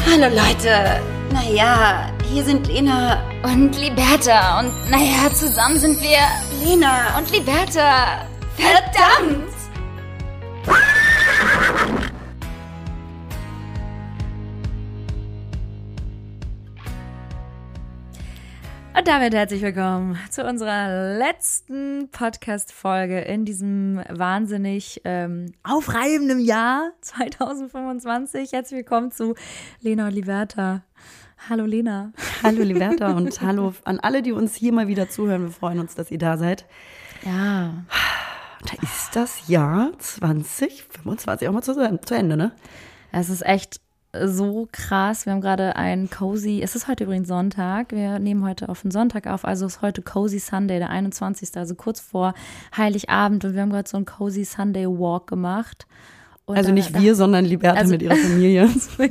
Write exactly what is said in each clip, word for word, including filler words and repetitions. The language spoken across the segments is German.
Hallo Leute, naja, hier sind Lena und Liberta und naja, zusammen sind wir Lena und Liberta. Verdammt! Und damit herzlich willkommen zu unserer letzten Podcast-Folge in diesem wahnsinnig ähm, aufreibenden Jahr zwanzig fünfundzwanzig. Herzlich willkommen zu Lena und Liberta. Hallo Lena. Hallo Liberta und hallo an alle, die uns hier mal wieder zuhören. Wir freuen uns, dass ihr da seid. Ja. Da ist das Jahr zwanzig fünfundzwanzig auch mal zu, zu Ende, ne? Es ist echt so krass. Wir haben gerade ein Cozy, es ist heute übrigens Sonntag, wir nehmen heute auf den Sonntag auf, also ist heute Cozy Sunday, der einundzwanzigste, also kurz vor Heiligabend, und wir haben gerade so einen Cozy Sunday Walk gemacht. Und also dann, nicht wir, da, sondern Liberta also, mit ihrer Familie.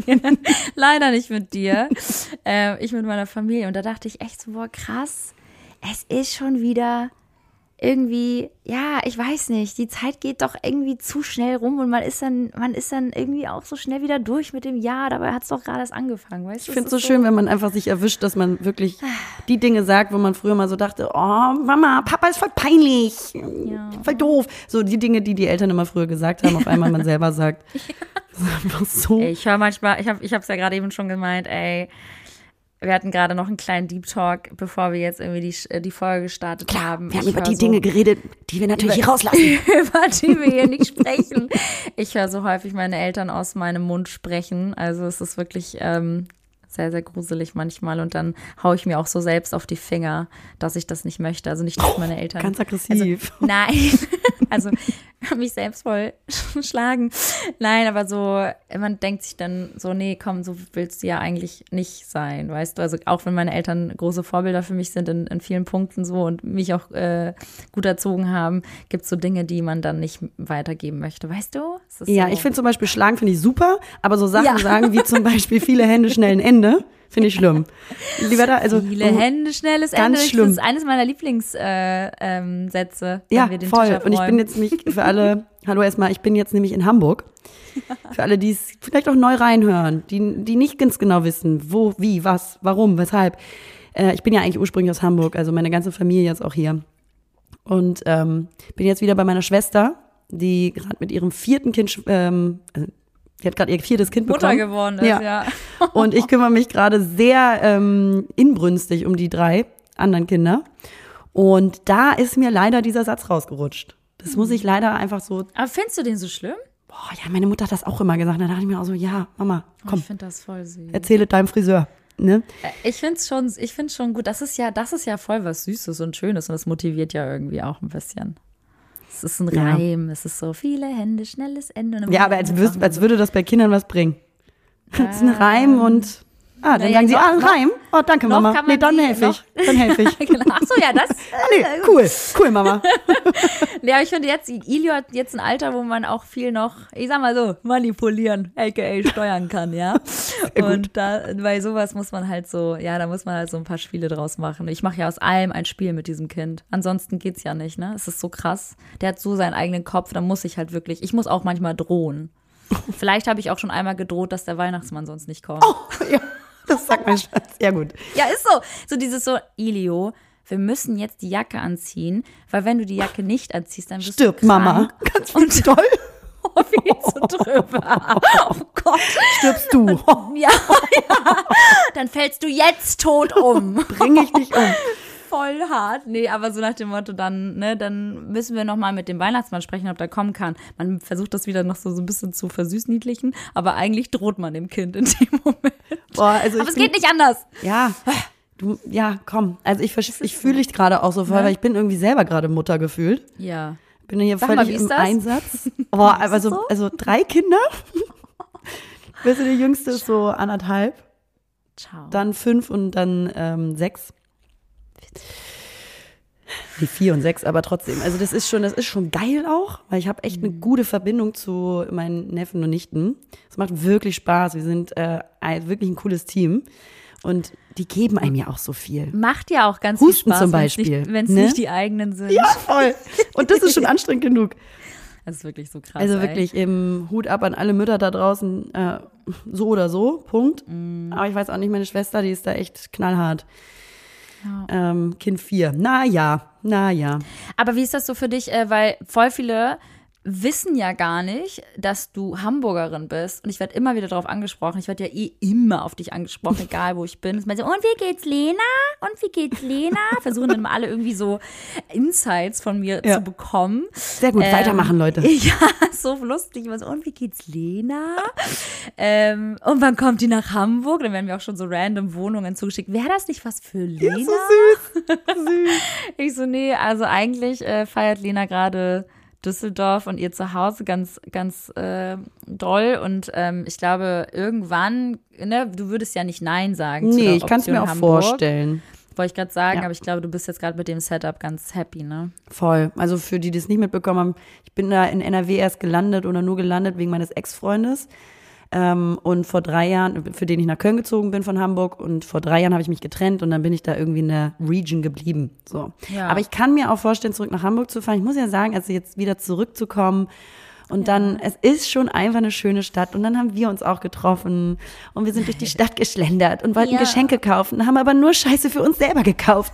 Leider nicht mit dir, äh, ich mit meiner Familie, und da dachte ich echt so, boah krass, es ist schon wieder irgendwie, ja, ich weiß nicht, die Zeit geht doch irgendwie zu schnell rum und man ist dann, man ist dann irgendwie auch so schnell wieder durch mit dem Jahr, dabei hat es doch gerade erst angefangen, weißt du? Ich finde es so schön, wenn man einfach sich erwischt, dass man wirklich die Dinge sagt, wo man früher mal so dachte, oh Mama, Papa ist voll peinlich, ja. voll doof. So die Dinge, die die Eltern immer früher gesagt haben, auf einmal man selber sagt. Ja. Das ist einfach so. Ey, ich höre manchmal, ich habe ich es ja gerade eben schon gemeint, ey, wir hatten gerade noch einen kleinen Deep Talk, bevor wir jetzt irgendwie die, die Folge gestartet Klar, haben. Wir haben ich über die so, Dinge geredet, die wir natürlich über, hier rauslassen. Über die wir hier nicht sprechen. Ich höre so häufig meine Eltern aus meinem Mund sprechen. Also es ist wirklich ähm, sehr, sehr gruselig manchmal. Und dann haue ich mir auch so selbst auf die Finger, dass ich das nicht möchte. Also nicht, dass meine Eltern. Ganz aggressiv. Also, nein, also mich selbst voll schlagen. Nein, aber so, man denkt sich dann so, nee, komm, so willst du ja eigentlich nicht sein, weißt du? Also auch wenn meine Eltern große Vorbilder für mich sind in, in vielen Punkten so und mich auch äh, gut erzogen haben, gibt es so Dinge, die man dann nicht weitergeben möchte, weißt du? Ja, so. Ich finde zum Beispiel Schlagen finde ich super, aber so Sachen Ja. sagen wie zum Beispiel viele Hände, schnell ein Ende, finde ich schlimm. Lieber also Viele um, Hände, schnelles ganz Ende. schlimm. Das ist eines meiner Lieblingssätze, äh, ähm, Sätze, wenn ja, wir den voll. Tisch abräumen. Und ich bin jetzt nämlich für alle, hallo erstmal, ich bin jetzt nämlich in Hamburg. Für alle, die es vielleicht auch neu reinhören, die, die nicht ganz genau wissen, wo, wie, was, warum, weshalb. Äh, ich bin ja eigentlich ursprünglich aus Hamburg, also meine ganze Familie ist auch hier. Und ähm, bin jetzt wieder bei meiner Schwester, die gerade mit ihrem vierten Kind, ähm, also die hat gerade ihr viertes Kind Mutter bekommen. geworden ist, ja. ja. Und ich kümmere mich gerade sehr ähm, inbrünstig um die drei anderen Kinder. Und da ist mir leider dieser Satz rausgerutscht. Das hm. muss ich leider einfach so. Aber findest du den so schlimm? Boah, ja, meine Mutter hat das auch immer gesagt. Da dachte ich mir auch so, ja, Mama, komm. Ich finde das voll süß. Erzähle deinem Friseur. Ne? Ich finde es schon, ich find's schon gut. Das ist ja, das ist ja voll was Süßes und Schönes und das motiviert ja irgendwie auch ein bisschen. Es ist ein Ja. Reim, es ist so viele Hände, schnelles Ende. Ja, aber als, würd, als würde das bei Kindern was bringen. Ähm, Das ist ein Reim und ah, dann naja, sagen sie, noch, ah, ein noch, Reim. Oh, danke, noch Mama. kann man Nee, dann die- helfe ich. noch- Dann helfe ich. Genau. Ach so, ja, das. Ah, nee, cool. Cool, Mama. Ja, ich finde jetzt, Ilio hat jetzt ein Alter, wo man auch viel noch, ich sag mal so, manipulieren, aka steuern kann, ja. Und da, bei sowas muss man halt so, ja, da muss man halt so ein paar Spiele draus machen. Ich mache ja aus allem ein Spiel mit diesem Kind. Ansonsten geht's ja nicht, ne? Es ist so krass. Der hat so seinen eigenen Kopf, da muss ich halt wirklich, ich muss auch manchmal drohen. Vielleicht habe ich auch schon einmal gedroht, dass der Weihnachtsmann sonst nicht kommt. Oh, ja, das sagt mein Schatz. Ja, gut. Ja, ist so. So dieses so, Ilio, wir müssen jetzt die Jacke anziehen, weil wenn du die Jacke nicht anziehst, dann wirst Stirb, du krank. Mama. Ganz viel toll. Oh, viel zu drüber. Oh Gott. Stirbst du. Ja, ja. Dann fällst du jetzt tot um. Bring ich dich um. Voll hart. Nee, aber so nach dem Motto, dann, ne, dann müssen wir nochmal mit dem Weihnachtsmann sprechen, ob der kommen kann. Man versucht das wieder noch so, so ein bisschen zu versüßniedlichen, aber eigentlich droht man dem Kind in dem Moment. Boah, also aber ich es geht nicht anders. Ja, du, ja, komm. Also ich, ich fühle dich gerade auch so voll, Ne? weil ich bin irgendwie selber gerade Mutter gefühlt. Ja. Bin hier Sag völlig mal, wie ist im das? Einsatz. Boah, Ist das also, so? also drei Kinder. Weißt du, die jüngste ist so anderthalb, Ciao. dann fünf und dann ähm, sechs. Die vier und sechs, aber trotzdem. Also das ist schon, das ist schon geil auch, weil ich habe echt eine gute Verbindung zu meinen Neffen und Nichten. Es macht wirklich Spaß. Wir sind äh, ein, wirklich ein cooles Team. Und die geben einem ja auch so viel. Macht ja auch ganz Husten viel Spaß, zum Beispiel, wenn es ne? nicht die eigenen sind. Ja, voll. Und das ist schon anstrengend genug. Das ist wirklich so krass. Also ey. wirklich, eben Hut ab an alle Mütter da draußen. Äh, so oder so, Punkt. Mm. Aber ich weiß auch nicht, meine Schwester, die ist da echt knallhart. Ja. Ähm, Kind vier. Na ja, na ja. Aber wie ist das so für dich? Äh, weil voll viele wissen ja gar nicht, dass du Hamburgerin bist. Und ich werde immer wieder darauf angesprochen. Ich werde ja eh immer auf dich angesprochen, egal wo ich bin. So, und wie geht's, Lena? Und wie geht's, Lena? Versuchen dann mal alle irgendwie so Insights von mir ja. zu bekommen. Sehr gut, ähm, weitermachen, Leute. Ja, so lustig. So, und wie geht's, Lena? ähm, und wann kommt die nach Hamburg? Dann werden mir auch schon so random Wohnungen zugeschickt. Wäre das nicht was für Lena? Ja, so süß. süß. Ich so, nee, also eigentlich äh, feiert Lena gerade Düsseldorf und ihr Zuhause ganz, ganz äh, doll. Und ähm, ich glaube, irgendwann, ne, du würdest ja nicht Nein sagen. Nee, zu der ich kann es mir auch Hamburg. vorstellen. Wollte ich gerade sagen, ja. aber ich glaube, du bist jetzt gerade mit dem Setup ganz happy, ne? Voll. Also für die, die es nicht mitbekommen haben, ich bin da in N R W erst gelandet oder nur gelandet wegen meines Ex-Freundes. Ähm, und vor drei Jahren, für den ich nach Köln gezogen bin von Hamburg, und vor drei Jahren habe ich mich getrennt und dann bin ich da irgendwie in der Region geblieben. So. Ja. Aber ich kann mir auch vorstellen, zurück nach Hamburg zu fahren. Ich muss ja sagen, also jetzt wieder zurückzukommen. Und ja. dann, es ist schon einfach eine schöne Stadt. Und dann haben wir uns auch getroffen und wir sind durch die Stadt geschlendert und wollten ja. Geschenke kaufen, haben aber nur Scheiße für uns selber gekauft.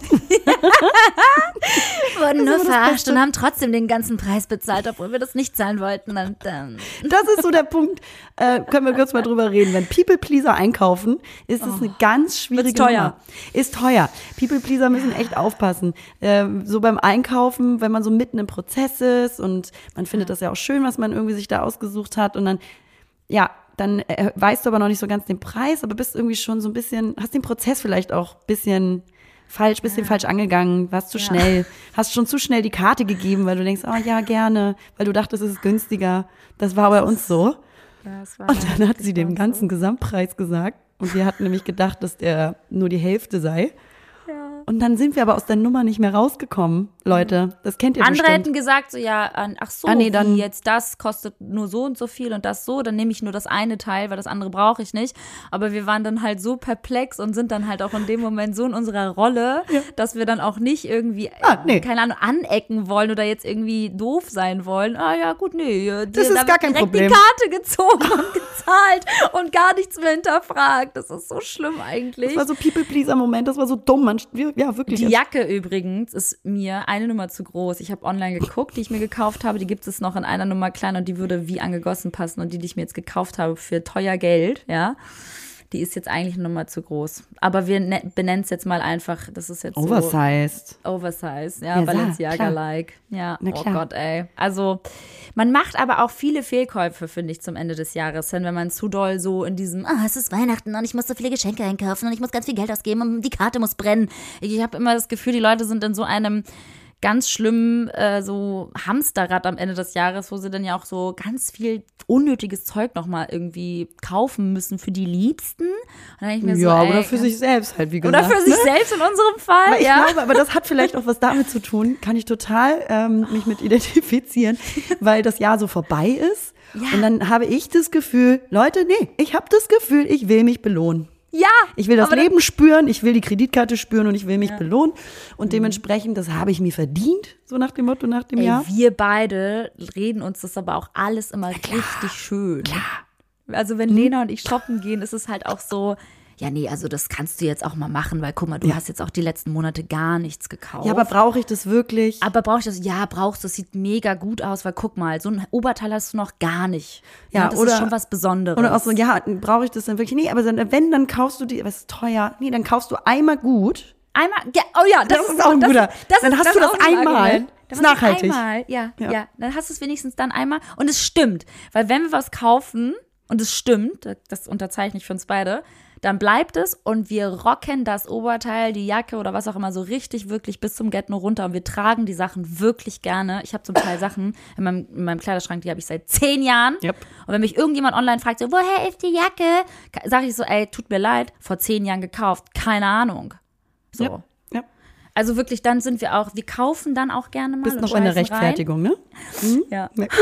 Wurden nur verarscht und haben trotzdem den ganzen Preis bezahlt, obwohl wir das nicht zahlen wollten. Und, ähm. Das ist so der Punkt, äh, können wir kurz mal drüber reden. Wenn People-Pleaser einkaufen, ist es oh. eine ganz schwierige ist teuer. Nummer. Ist teuer. People-Pleaser müssen echt aufpassen. Ähm, so beim Einkaufen, wenn man so mitten im Prozess ist und man findet das ja auch schön, was man irgendwie sich da ausgesucht hat und dann, ja, dann äh, weißt du aber noch nicht so ganz den Preis, aber bist irgendwie schon so ein bisschen, hast den Prozess vielleicht auch ein bisschen falsch, bisschen ja. falsch angegangen, warst zu ja. schnell, hast schon zu schnell die Karte gegeben, weil du denkst, oh ja, gerne, weil du dachtest, es ist günstiger. Das war bei uns so. Ja, das war und dann hat sie den ganzen so. Gesamtpreis gesagt und wir hatten nämlich gedacht, dass der nur die Hälfte sei. Und dann sind wir aber aus der Nummer nicht mehr rausgekommen, Leute. Das kennt ihr Andere bestimmt. hätten gesagt, so ja, ach so, ah, nee, dann, jetzt das kostet nur so und so viel und das so, dann nehme ich nur das eine Teil, weil das andere brauche ich nicht. Aber wir waren dann halt so perplex und sind dann halt auch in dem Moment so in unserer Rolle, ja. dass wir dann auch nicht irgendwie, ah, nee. keine Ahnung, anecken wollen oder jetzt irgendwie doof sein wollen. Ah ja, gut, nee. Das ist gar kein direkt Problem. Die Karte gezogen und gezahlt und gar nichts mehr hinterfragt. Das ist so schlimm eigentlich. Das war so People-Pleaser-Moment, das war so dumm. Man, ja, wirklich. Die Jacke übrigens ist mir eine Nummer zu groß. Ich habe online geguckt, die ich mir gekauft habe. Die gibt es noch in einer Nummer kleiner und die würde wie angegossen passen. Und die, die ich mir jetzt gekauft habe für teuer Geld, ja, die ist jetzt eigentlich eine Nummer zu groß. Aber wir ne- benennen es jetzt mal einfach, das ist jetzt Oversized. so. Oversized. Ja, ja Balenciaga-like. Ja, Na, oh klar. Gott, ey. Also, man macht aber auch viele Fehlkäufe, finde ich, zum Ende des Jahres hin, wenn man zu doll so in diesem, ah, es ist Weihnachten und ich muss so viele Geschenke einkaufen und ich muss ganz viel Geld ausgeben und die Karte muss brennen. Ich habe immer das Gefühl, die Leute sind in so einem ganz schlimm äh, so Hamsterrad am Ende des Jahres, wo sie dann ja auch so ganz viel unnötiges Zeug nochmal irgendwie kaufen müssen für die Liebsten. Und dann denk ich mir ja, so, ey, oder für sich selbst halt, wie gesagt. Oder für sich ne? selbst in unserem Fall, aber ich ja. glaube, aber das hat vielleicht auch was damit zu tun, kann ich total ähm, mich mit identifizieren, weil das Jahr so vorbei ist. Ja. Und dann habe ich das Gefühl, Leute, nee, ich habe das Gefühl, ich will mich belohnen. Ja. Ich will das Leben spüren, ich will die Kreditkarte spüren und ich will mich ja. belohnen. Und dementsprechend, das habe ich mir verdient, so nach dem Motto, nach dem Ey, Jahr. Wir beide reden uns das aber auch alles immer klar, richtig schön. Klar. Also wenn Lena und ich shoppen gehen, ist es halt auch so, ja nee, also das kannst du jetzt auch mal machen, weil guck mal, du ja. hast jetzt auch die letzten Monate gar nichts gekauft. Ja, aber brauche ich das wirklich? Aber brauche ich das? Ja, brauchst du. Das sieht mega gut aus, weil guck mal, so ein Oberteil hast du noch gar nicht. Ja, ja das oder, ist schon was Besonderes. Oder auch so, ja, brauche ich das dann wirklich? Nee, aber dann, wenn, dann kaufst du die, was ist teuer? Nee, dann kaufst du einmal gut. Einmal, ja, oh ja, das, das ist auch ein guter. Das, das dann ist, hast das du das ein einmal. Argument. Das ist nachhaltig. Einmal, ja, ja, ja. Dann hast du es wenigstens dann einmal. Und es stimmt, weil wenn wir was kaufen und es stimmt, das unterzeichne ich für uns beide, dann bleibt es und wir rocken das Oberteil, die Jacke oder was auch immer so richtig, wirklich bis zum Get-No runter und wir tragen die Sachen wirklich gerne. Ich habe zum Teil Sachen in meinem, in meinem Kleiderschrank, die habe ich seit zehn Jahren. Yep. Und wenn mich irgendjemand online fragt, so, woher ist die Jacke? Sage ich so, ey, tut mir leid, vor zehn Jahren gekauft, keine Ahnung. So. Yep. Yep. Also wirklich, dann sind wir auch, wir kaufen dann auch gerne mal. Bist noch in der Rechtfertigung, rein. ne? Mhm. Ja. ja.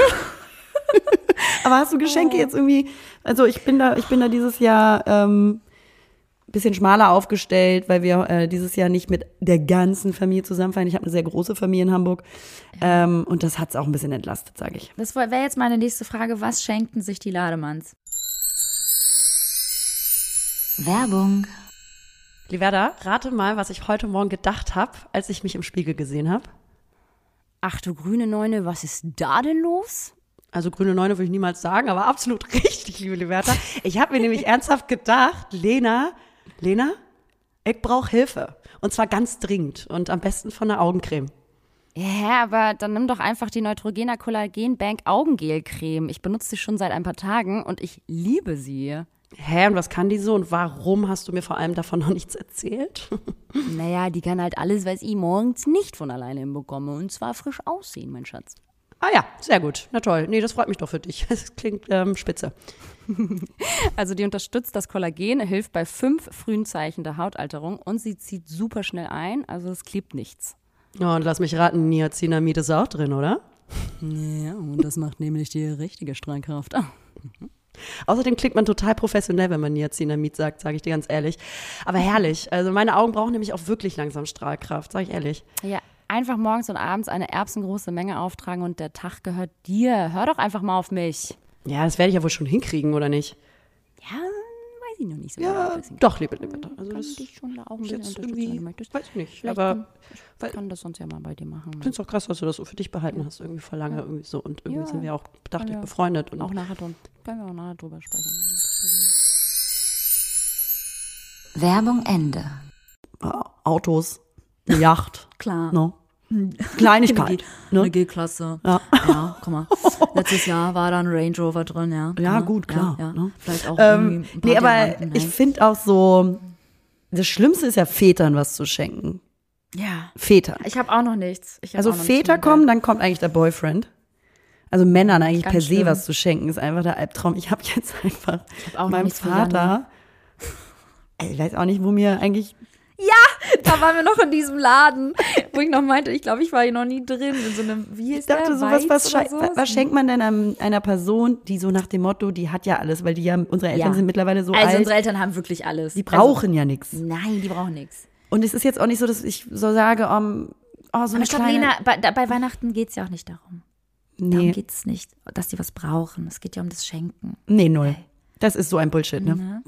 Aber hast du Geschenke oh. jetzt irgendwie, also ich bin da, ich bin da dieses Jahr ähm, bisschen schmaler aufgestellt, weil wir äh, dieses Jahr nicht mit der ganzen Familie zusammen feiern. Ich habe eine sehr große Familie in Hamburg ja. ähm, und das hat es auch ein bisschen entlastet, sage ich. Das wäre jetzt meine nächste Frage. Was schenkten sich die Lademanns? Werbung. Liberda, rate mal, was ich heute Morgen gedacht habe, als ich mich im Spiegel gesehen habe. Ach du grüne Neune, was ist da denn los? Also grüne Neune würde ich niemals sagen, aber absolut richtig, liebe Liberta. Ich habe mir nämlich ernsthaft gedacht, Lena, Lena, ich brauche Hilfe. Und zwar ganz dringend und am besten von einer Augencreme. Ja, aber dann nimm doch einfach die Neutrogena Collagen Bank Augengelcreme. Ich benutze sie schon seit ein paar Tagen und ich liebe sie. Hä, und was kann die so und warum hast du mir vor allem davon noch nichts erzählt? Naja, die kann halt alles, was ich morgens nicht von alleine hinbekomme. Und zwar frisch aussehen, mein Schatz. Ah ja, sehr gut. Na toll. Nee, das freut mich doch für dich. Das klingt ähm, spitze. Also die unterstützt das Kollagen, hilft bei fünf frühen Zeichen der Hautalterung und sie zieht super schnell ein, also es klebt nichts. Oh, und lass mich raten, Niacinamid ist auch drin, oder? Ja, und das macht nämlich die richtige Strahlkraft. Außerdem klingt man total professionell, wenn man Niacinamid sagt, sage ich dir ganz ehrlich. Aber herrlich. Also meine Augen brauchen nämlich auch wirklich langsam Strahlkraft, sage ich ehrlich. Ja, einfach morgens und abends eine erbsengroße Menge auftragen und der Tag gehört dir. Hör doch einfach mal auf mich. Ja, das werde ich ja wohl schon hinkriegen, oder nicht? Ja, weiß ich noch nicht so Ja, genau. doch, liebe Liberta. Also Kann das dich schon da auch ein ist bisschen jetzt unterstützen, irgendwie, wenn du möchtest. weiß ich nicht. Vielleicht Aber kann, weil- ich kann das sonst ja mal bei dir machen. ich finde es auch krass, dass du das so für dich behalten hast, irgendwie vor lange irgendwie so. Und irgendwie Ja. sind wir auch, dachte Ja. ich, befreundet. Und Auch nachher drüber, können wir auch nachher drüber sprechen. Werbung Ende. äh, Autos, eine Yacht, Klar. no? Kleinigkeit. Eine Ne? G-Klasse. Ja. Ja, guck mal. Letztes Jahr war da ein Range Rover drin, ja. Ja, gut, klar, Ja, ja. ne? Vielleicht auch Ähm, irgendwie ein paar nee, aber Diamanten, ich hey. finde auch so, das Schlimmste ist ja Vätern was zu schenken. Ja. Väter. Ich habe auch noch nichts. Ich hab Also auch noch nichts Väter im kommen, dann kommt eigentlich der Boyfriend. Also Männern eigentlich Ganz per se schlimm. was zu schenken, ist einfach der Albtraum. Ich habe jetzt einfach hab auch noch meinem nichts für Vater, ich weiß auch nicht, wo mir eigentlich, Da waren wir noch in diesem Laden, wo ich noch meinte, ich glaube, ich war hier noch nie drin. In so einem, wie ich ist dachte der? so, was, was, Weiz schei- oder so? was schenkt man denn einem, einer Person, die so nach dem Motto, die hat ja alles, weil die ja, unsere Eltern Ja. sind mittlerweile so Also alt, unsere Eltern haben wirklich alles. die brauchen ja nichts. Also, nein, die brauchen nichts. Und es ist jetzt auch nicht so, dass ich so sage, um, oh, so eine Aber stopp, kleine, Lena, bei, da- bei Weihnachten geht es ja auch nicht darum. Darum nee, geht es nicht, dass die was brauchen. Es geht ja um das Schenken. nee, null. Das ist so ein Bullshit, ne?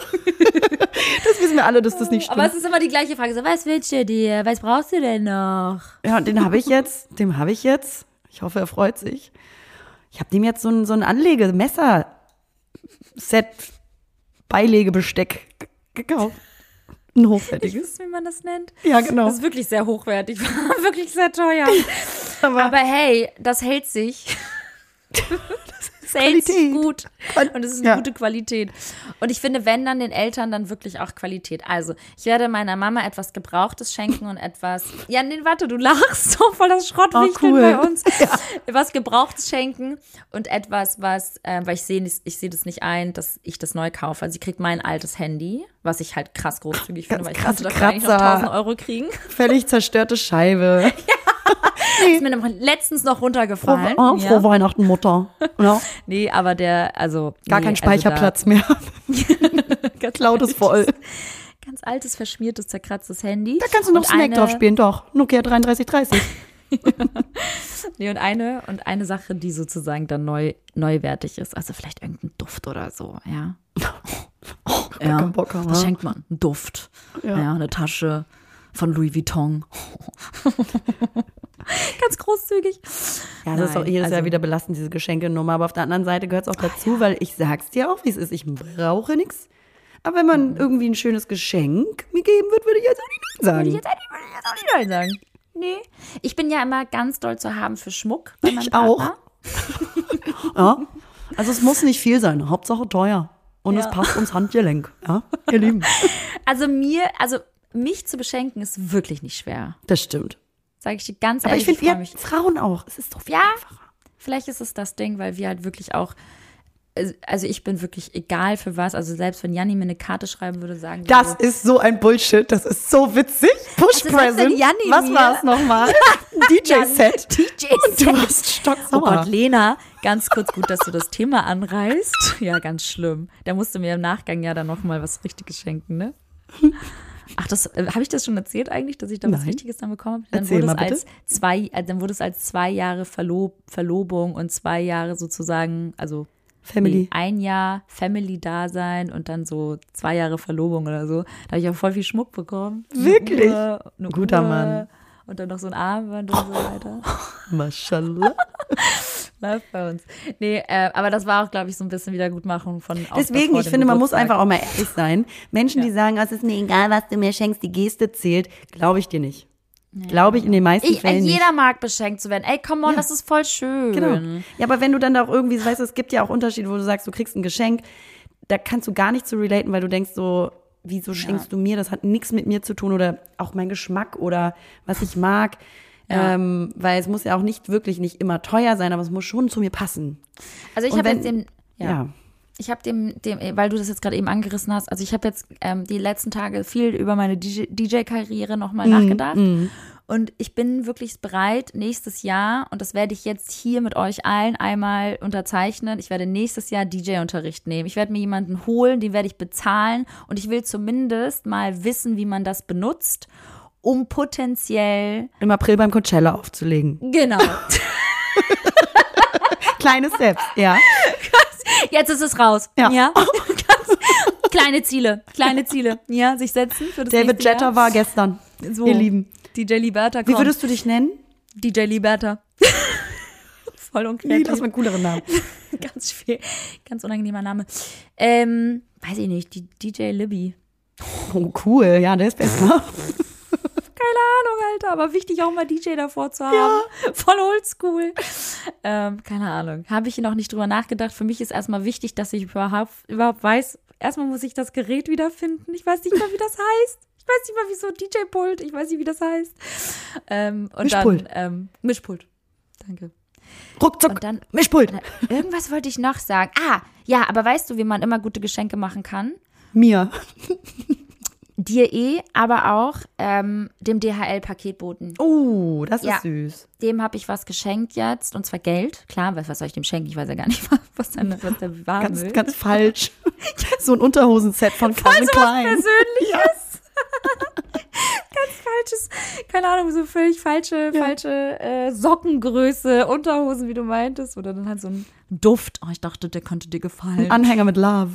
Das wissen wir alle, dass das nicht stimmt. Aber es ist immer die gleiche Frage. So, was wünschst du dir? Was brauchst du denn noch? Ja, und den habe ich jetzt, dem habe ich jetzt, ich hoffe, er freut sich. Ich habe dem jetzt so ein, so ein Anlegemesser-Set, Beilegebesteck g- gekauft. Ein Ich hochwertiges. weiß, wie man das nennt. Ja, genau. Das ist wirklich sehr hochwertig. Wirklich sehr teuer. Aber, Aber hey, das hält sich. Das hält sich Qualität. gut. Und es ist eine Ja. gute Qualität. Und ich finde, wenn dann den Eltern, dann wirklich auch Qualität. Also, ich werde meiner Mama etwas Gebrauchtes schenken und etwas. Ja, nee, warte, du lachst doch voll das Schrottwichteln Oh, cool. bei uns. Was Gebrauchtes schenken und etwas, was, äh, weil ich sehe nicht- ich sehe das nicht ein, dass ich das neu kaufe. Also, sie kriegt mein altes Handy, was ich halt krass großzügig finde, Ganz weil ich krasse konnte dafür eigentlich noch Kratzer. tausend Euro kriegen. völlig zerstörte Scheibe. Ist mir nämlich letztens noch Frohe, runtergefallen. oh, Ja. frohe Weihnachten, Mutter. Ja, Nee, aber der, also. gar nee, kein Speicherplatz mehr. Also da, ganz Cloud ist altes, voll. Ganz altes, verschmiertes, zerkratztes Handy. Da kannst du noch Und Snack eine, drauf spielen, doch. Nokia dreiunddreißig dreißig. Nee, und eine, und eine Sache, die sozusagen dann neu, neuwertig ist. Also vielleicht irgendein Duft oder so, ja. Oh, gar Ja, keinen Bock haben. was ja. schenkt man? Ein Duft. Ja. Ja, eine Tasche von Louis Vuitton. Ganz großzügig. Ja, das ist Nein, auch jedes also- Jahr wieder belastend, diese Geschenkenummer. Aber auf der anderen Seite gehört es auch dazu, weil ich sag's dir auch, wie es ist. Ich brauche nichts. Aber wenn man Mhm. irgendwie ein schönes Geschenk mir geben wird, würde ich jetzt auch nicht nein sagen. Würde ich jetzt eigentlich würde ich jetzt auch nicht nein sagen. Nee. Ich bin ja immer ganz doll zu haben für Schmuck bei meinem Ich Partner. auch. Ja. Also es muss nicht viel sein. Hauptsache teuer. Und Ja. es passt ums Handgelenk. Ja, ihr Lieben. Also mir, also mich zu beschenken ist wirklich nicht schwer. Das stimmt. Sage ich dir ganz Aber ehrlich, ich finde, freu ja, mich. Frauen auch. Es ist doch viel Ja, einfacher. vielleicht ist es das Ding, weil wir halt wirklich auch, also ich bin wirklich egal für was, also selbst wenn Janni mir eine Karte schreiben würde, sagen Das würde, ist so ein Bullshit. Das ist so witzig. Push Also selbst wenn Present. Janni Was mir- war es nochmal? Ein D J-Set. D J-Set. Du warst stocksauer. Oh Gott, Lena, ganz kurz gut, dass du das Thema anreißt. Ja, ganz schlimm. Da musst du mir im Nachgang ja dann noch mal was Richtiges schenken, ne? Ach, das äh, habe ich das schon erzählt eigentlich, dass ich da was Nein. Richtiges dann bekommen habe? Dann Erzähl wurde mal es bitte. als zwei, äh, dann wurde es als zwei Jahre Verlob, Verlobung und zwei Jahre sozusagen, also Family. Nee, ein Jahr Family-Dasein und dann so zwei Jahre Verlobung oder so. Da habe ich auch voll viel Schmuck bekommen. Wirklich? Eine Uhr, eine Guter Uhr Mann. Und dann noch so ein Armband und so weiter. Mashallah. Läuft bei uns. Nee, äh, aber das war auch, glaube ich, so ein bisschen Wiedergutmachung von auch Deswegen, vor ich dem finde, man muss Geburtstag. einfach auch mal ehrlich sein. Menschen, die sagen, es ist mir egal, was du mir schenkst, die Geste zählt, glaube ich dir nicht. Glaube ich in den meisten Ich, Fällen jeder nicht. mag beschenkt zu werden. Ey, come on, Ja. das ist voll schön. Genau. Ja, aber wenn du dann da auch irgendwie, weißt du, es gibt ja auch Unterschiede, wo du sagst, du kriegst ein Geschenk, da kannst du gar nicht zu relaten, weil du denkst so, wieso schenkst du mir? Das hat nichts mit mir zu tun oder auch mein Geschmack oder was ich mag. Ja. Ähm, weil es muss ja auch nicht wirklich nicht immer teuer sein, aber es muss schon zu mir passen. Also ich Und habe wenn- jetzt dem, ja. Ja. Ich habe dem, dem, weil du das jetzt gerade eben angerissen hast, also ich habe jetzt ähm, die letzten Tage viel über meine D J-Karriere nochmal nachgedacht. Und ich bin wirklich bereit, nächstes Jahr, und das werde ich jetzt hier mit euch allen einmal unterzeichnen, ich werde nächstes Jahr D J-Unterricht nehmen. Ich werde mir jemanden holen, den werde ich bezahlen und ich will zumindest mal wissen, wie man das benutzt, um potenziell, Im April beim Coachella aufzulegen. genau, Kleine Steps, ja. jetzt ist es raus. Ja. Ja? Ganz kleine Ziele, kleine Ziele, ja, sich setzen für das David nächste Jetter Jahr. war gestern, So, ihr Lieben. D J Liberta Wie kommt. würdest du dich nennen? D J Liberta. Voll Nee, unkreativ. lass mal einen cooleren Namen. Ganz schwer, ganz unangenehmer Name. Ähm, weiß ich nicht, die D J Libby. Oh, cool, ja, der ist besser. Keine Ahnung, Alter, aber wichtig auch mal D J davor zu haben. Voll oldschool. Ähm, keine Ahnung, habe ich noch nicht drüber nachgedacht. Für mich ist erstmal wichtig, dass ich überhaupt, überhaupt weiß, erstmal muss ich das Gerät wiederfinden. Ich weiß nicht mal, wie das heißt. Ich weiß nicht mal, wieso D J-Pult. Ich weiß nicht, wie das heißt. Ähm, und Mischpult. dann, ähm, Mischpult. Danke. Ruckzuck, Und dann- Mischpult. Irgendwas wollte ich noch sagen. Ah, ja, aber weißt du, wie man immer gute Geschenke machen kann? Mir. Dir eh, aber auch ähm, dem D H L-Paketboten. Oh, das Ja. ist süß. Dem habe ich was geschenkt jetzt, und zwar Geld. Klar, was, was soll ich dem schenken? Ich weiß ja gar nicht, was, dann, was der warm Ganz, will. ganz falsch. So ein Unterhosenset von Calvin Klein. Persönliches. Ganz falsches, keine Ahnung, so völlig falsche, falsche äh, Sockengröße, Unterhosen, wie du meintest. Oder dann halt so ein Duft. Oh, ich dachte, der könnte dir gefallen. Anhänger mit Love.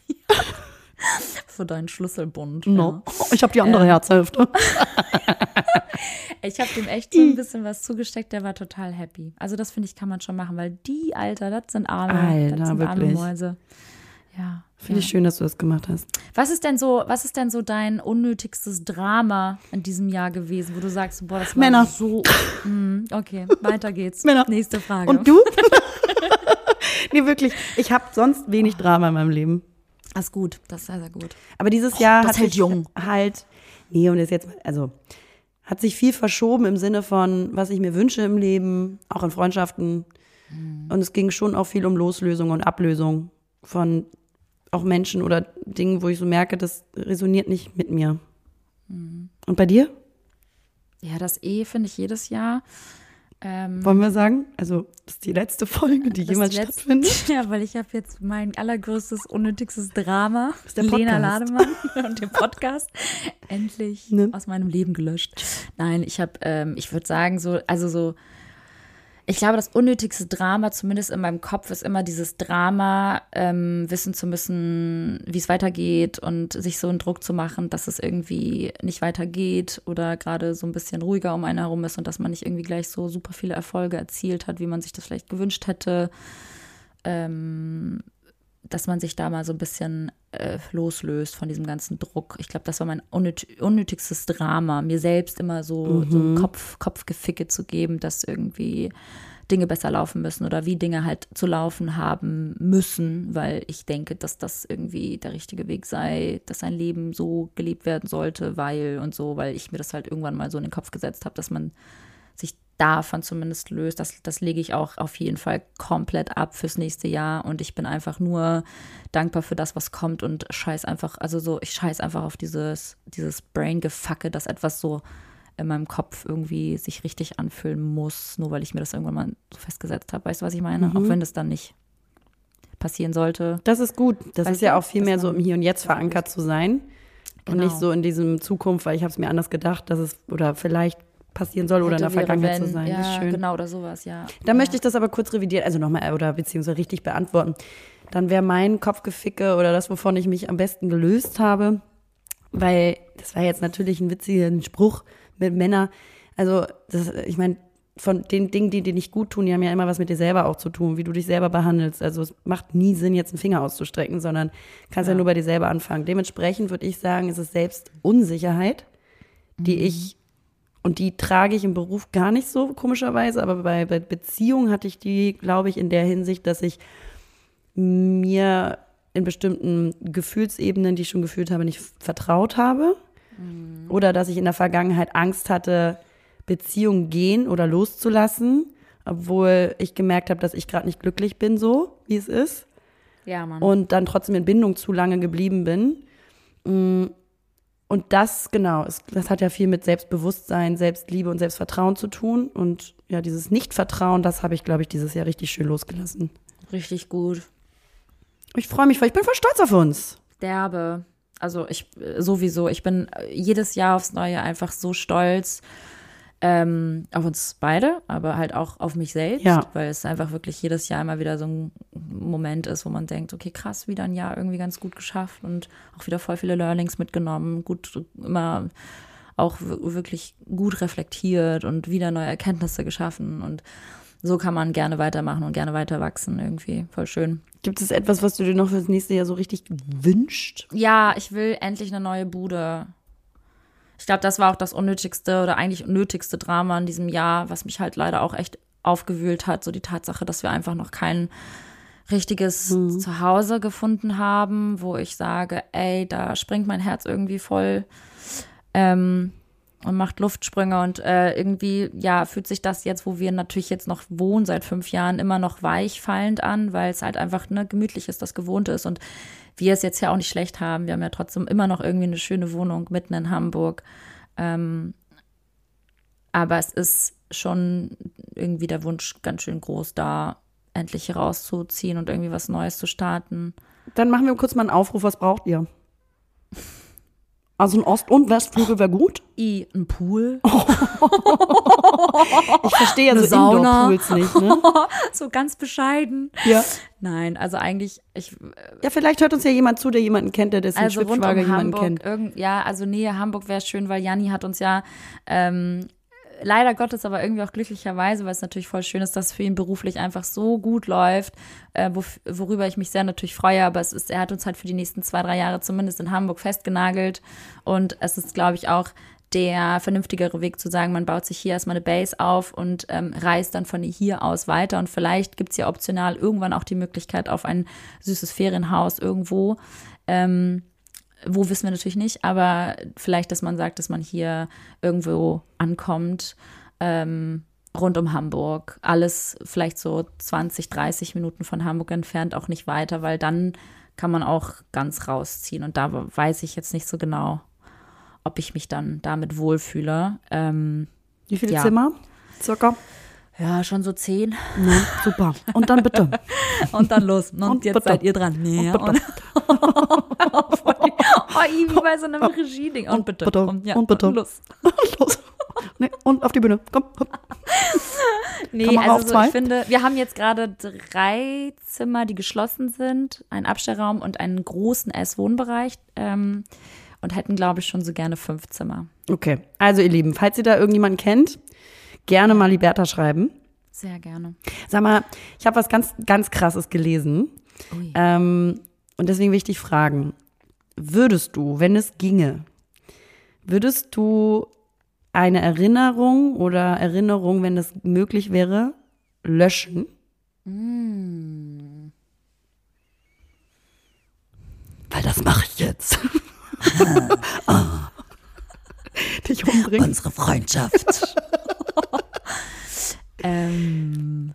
Für deinen Schlüsselbund. No. Ich habe die andere Herzhälfte. Ich habe dem echt so ein bisschen was zugesteckt, der war total happy. Also das, finde ich, kann man schon machen, weil die, Alter, das sind arme, Alter, das sind arme wirklich. Mäuse. Ja. Finde ja. ich schön, dass du das gemacht hast. Was ist denn so, was ist denn so dein unnötigstes Drama in diesem Jahr gewesen, wo du sagst, boah, das war Männer. so. Mm, okay, weiter geht's. Männer. Nächste Frage. Und du? Nee, wirklich. Ich habe sonst wenig Drama in meinem Leben. Das ist gut, das ist sehr, sehr gut. Aber dieses Jahr das hat hält sich jung. halt, nee, und ist jetzt, also, hat sich viel verschoben im Sinne von, was ich mir wünsche im Leben, auch in Freundschaften. Und es ging schon auch viel um Loslösung und Ablösung von auch Menschen oder Dingen, wo ich so merke, das resoniert nicht mit mir. Und bei dir? Ja, das eh finde ich jedes Jahr. Ähm, Wollen wir sagen? Also, das ist die letzte Folge, die das jemals letzte- stattfindet. Ja, weil ich habe jetzt mein allergrößtes, unnötigstes Drama, ist der Lena Podcast. Lademann und den Podcast, endlich Ne? aus meinem Leben gelöscht. Nein, ich habe, ähm, ich würde sagen, so, also so, ich glaube, das unnötigste Drama, zumindest in meinem Kopf, ist immer dieses Drama, ähm, wissen zu müssen, wie es weitergeht und sich so einen Druck zu machen, dass es irgendwie nicht weitergeht oder gerade so ein bisschen ruhiger um einen herum ist und dass man nicht irgendwie gleich so super viele Erfolge erzielt hat, wie man sich das vielleicht gewünscht hätte. Ähm, dass man sich da mal so ein bisschen äh, loslöst von diesem ganzen Druck. Ich glaube, das war mein unnöt unnötigstes Drama, mir selbst immer so, Mhm. so ein Kopf, Kopfgeficke zu geben, dass irgendwie Dinge besser laufen müssen oder wie Dinge halt zu laufen haben müssen, weil ich denke, dass das irgendwie der richtige Weg sei, dass ein Leben so gelebt werden sollte, weil und so, weil ich mir das halt irgendwann mal so in den Kopf gesetzt habe, dass man sich davon zumindest löst. Das, das lege ich auch auf jeden Fall komplett ab fürs nächste Jahr und ich bin einfach nur dankbar für das, was kommt und scheiß einfach, also so, ich scheiß einfach auf dieses, dieses Brain-Gefacke, dass etwas so in meinem Kopf irgendwie sich richtig anfühlen muss, nur weil ich mir das irgendwann mal so festgesetzt habe. Weißt du, was ich meine? Mhm. Auch wenn das dann nicht passieren sollte. Das ist gut. Das Weißt ist ja du? auch viel Das mehr war- so im Hier und Jetzt verankert zu sein. Und Genau. nicht so in diesem Zukunft, weil ich habe es mir anders gedacht, dass es oder vielleicht passieren soll oder in der Hätte, wäre, Vergangenheit wenn, zu sein. Ja, Das ist schön. genau, oder sowas, ja. Da ja. möchte ich das aber kurz revidieren, also nochmal, oder beziehungsweise richtig beantworten. dann wäre mein Kopfgeficke oder das, wovon ich mich am besten gelöst habe, weil das war jetzt natürlich ein witziger Spruch mit Männern. Also das, ich meine, von den Dingen, die dir nicht gut tun, die haben ja immer was mit dir selber auch zu tun, wie du dich selber behandelst. Also es macht nie Sinn, jetzt einen Finger auszustrecken, sondern kannst ja, ja nur bei dir selber anfangen. Dementsprechend würde ich sagen, ist es selbst Unsicherheit, die mhm. ich, und die trage ich im Beruf gar nicht so komischerweise, aber bei, bei Beziehungen hatte ich die, glaube ich, in der Hinsicht, dass ich mir in bestimmten Gefühlsebenen, die ich schon gefühlt habe, nicht vertraut habe. Mhm. Oder dass ich in der Vergangenheit Angst hatte, Beziehungen gehen oder loszulassen, obwohl ich gemerkt habe, dass ich gerade nicht glücklich bin, so wie es ist. Ja, Mann. Und dann trotzdem in Bindung zu lange geblieben bin. Und das, genau, ist, das hat ja viel mit Selbstbewusstsein, Selbstliebe und Selbstvertrauen zu tun. Und ja, dieses Nichtvertrauen, das habe ich, glaube ich, dieses Jahr richtig schön losgelassen. Richtig gut. Ich freue mich, weil ich bin voll stolz auf uns. Derbe. Also ich sowieso, ich bin jedes Jahr aufs Neue einfach so stolz ähm, auf uns beide, aber halt auch auf mich selbst, ja. weil es einfach wirklich jedes Jahr immer wieder so ein Moment ist, wo man denkt, okay, krass, wieder ein Jahr irgendwie ganz gut geschafft und auch wieder voll viele Learnings mitgenommen, gut, immer auch w- wirklich gut reflektiert und wieder neue Erkenntnisse geschaffen und so kann man gerne weitermachen und gerne weiter wachsen irgendwie, voll schön. Gibt es etwas, was du dir noch für das nächste Jahr so richtig wünschst? Ja, ich will endlich eine neue Bude. Ich glaube, das war auch das unnötigste oder eigentlich nötigste Drama in diesem Jahr, was mich halt leider auch echt aufgewühlt hat. So die Tatsache, dass wir einfach noch kein richtiges mhm. Zuhause gefunden haben, wo ich sage, ey, da springt mein Herz irgendwie voll ähm, und macht Luftsprünge. Und äh, irgendwie, ja, fühlt sich das jetzt, wo wir natürlich jetzt noch wohnen, seit fünf Jahren, immer noch weichfallend an, weil es halt einfach ne, gemütlich ist, das Gewohnte ist und wir es jetzt ja auch nicht schlecht haben. Wir haben ja trotzdem immer noch irgendwie eine schöne Wohnung mitten in Hamburg. Ähm, aber es ist schon irgendwie der Wunsch ganz schön groß, da endlich hier rauszuziehen und irgendwie was Neues zu starten. Dann machen wir kurz mal einen Aufruf. Was braucht ihr? Also ein Ost- und Westflügel wäre gut. I, ein Pool. Ich verstehe ja Eine so Sauna. Indoor-Pools nicht, ne? So ganz bescheiden. Ja. Nein, also eigentlich, ich. Ja, vielleicht hört uns ja jemand zu, der jemanden kennt, der dessen Also rund um Schwibschwager jemanden Hamburg, kennt. Irgend, ja, also Nähe Hamburg wäre schön, weil Janni hat uns ja ähm, leider Gottes, aber irgendwie auch glücklicherweise, weil es natürlich voll schön ist, dass es für ihn beruflich einfach so gut läuft, äh, wo, worüber ich mich sehr natürlich freue, aber es ist, er hat uns halt für die nächsten zwei, drei Jahre zumindest in Hamburg festgenagelt und es ist, glaube ich, auch der vernünftigere Weg zu sagen, man baut sich hier erstmal eine Base auf und ähm, reist dann von hier aus weiter und vielleicht gibt es ja optional irgendwann auch die Möglichkeit auf ein süßes Ferienhaus irgendwo, ähm, wo wissen wir natürlich nicht, aber vielleicht, dass man sagt, dass man hier irgendwo ankommt, ähm, rund um Hamburg, alles vielleicht so zwanzig, dreißig Minuten von Hamburg entfernt, auch nicht weiter, weil dann kann man auch ganz rausziehen und da weiß ich jetzt nicht so genau, ob ich mich dann damit wohlfühle. Ähm, Wie viele ja. Zimmer? Circa? Ja, schon so zehn. Ja, super. Und dann bitte. Und dann los. Und, Und jetzt bitte. seid ihr dran. Nee, Und bitte. Und oh, wie bei so einem Regieding. Und, Und bitte. bitte. Und, ja, Und bitte. Und los. Los. Nee, und auf die Bühne. Komm. Komm. Nee, Kamera auf also so, zwei. ich finde, wir haben jetzt gerade drei Zimmer, die geschlossen sind, einen Abstellraum und einen großen Ess-Wohnbereich ähm, und hätten, glaube ich, schon so gerne fünf Zimmer. Okay, also ihr Lieben, falls ihr da irgendjemanden kennt, gerne mal Liberta schreiben. Sehr gerne. Sag mal, ich habe was ganz, ganz Krasses gelesen. Ui. Ähm, und deswegen will ich dich fragen, würdest du, wenn es ginge, würdest du eine Erinnerung oder Erinnerung, wenn das möglich wäre, löschen? Mm. Weil das mache ich jetzt. oh. Dich umbringen. Unsere Freundschaft. ähm,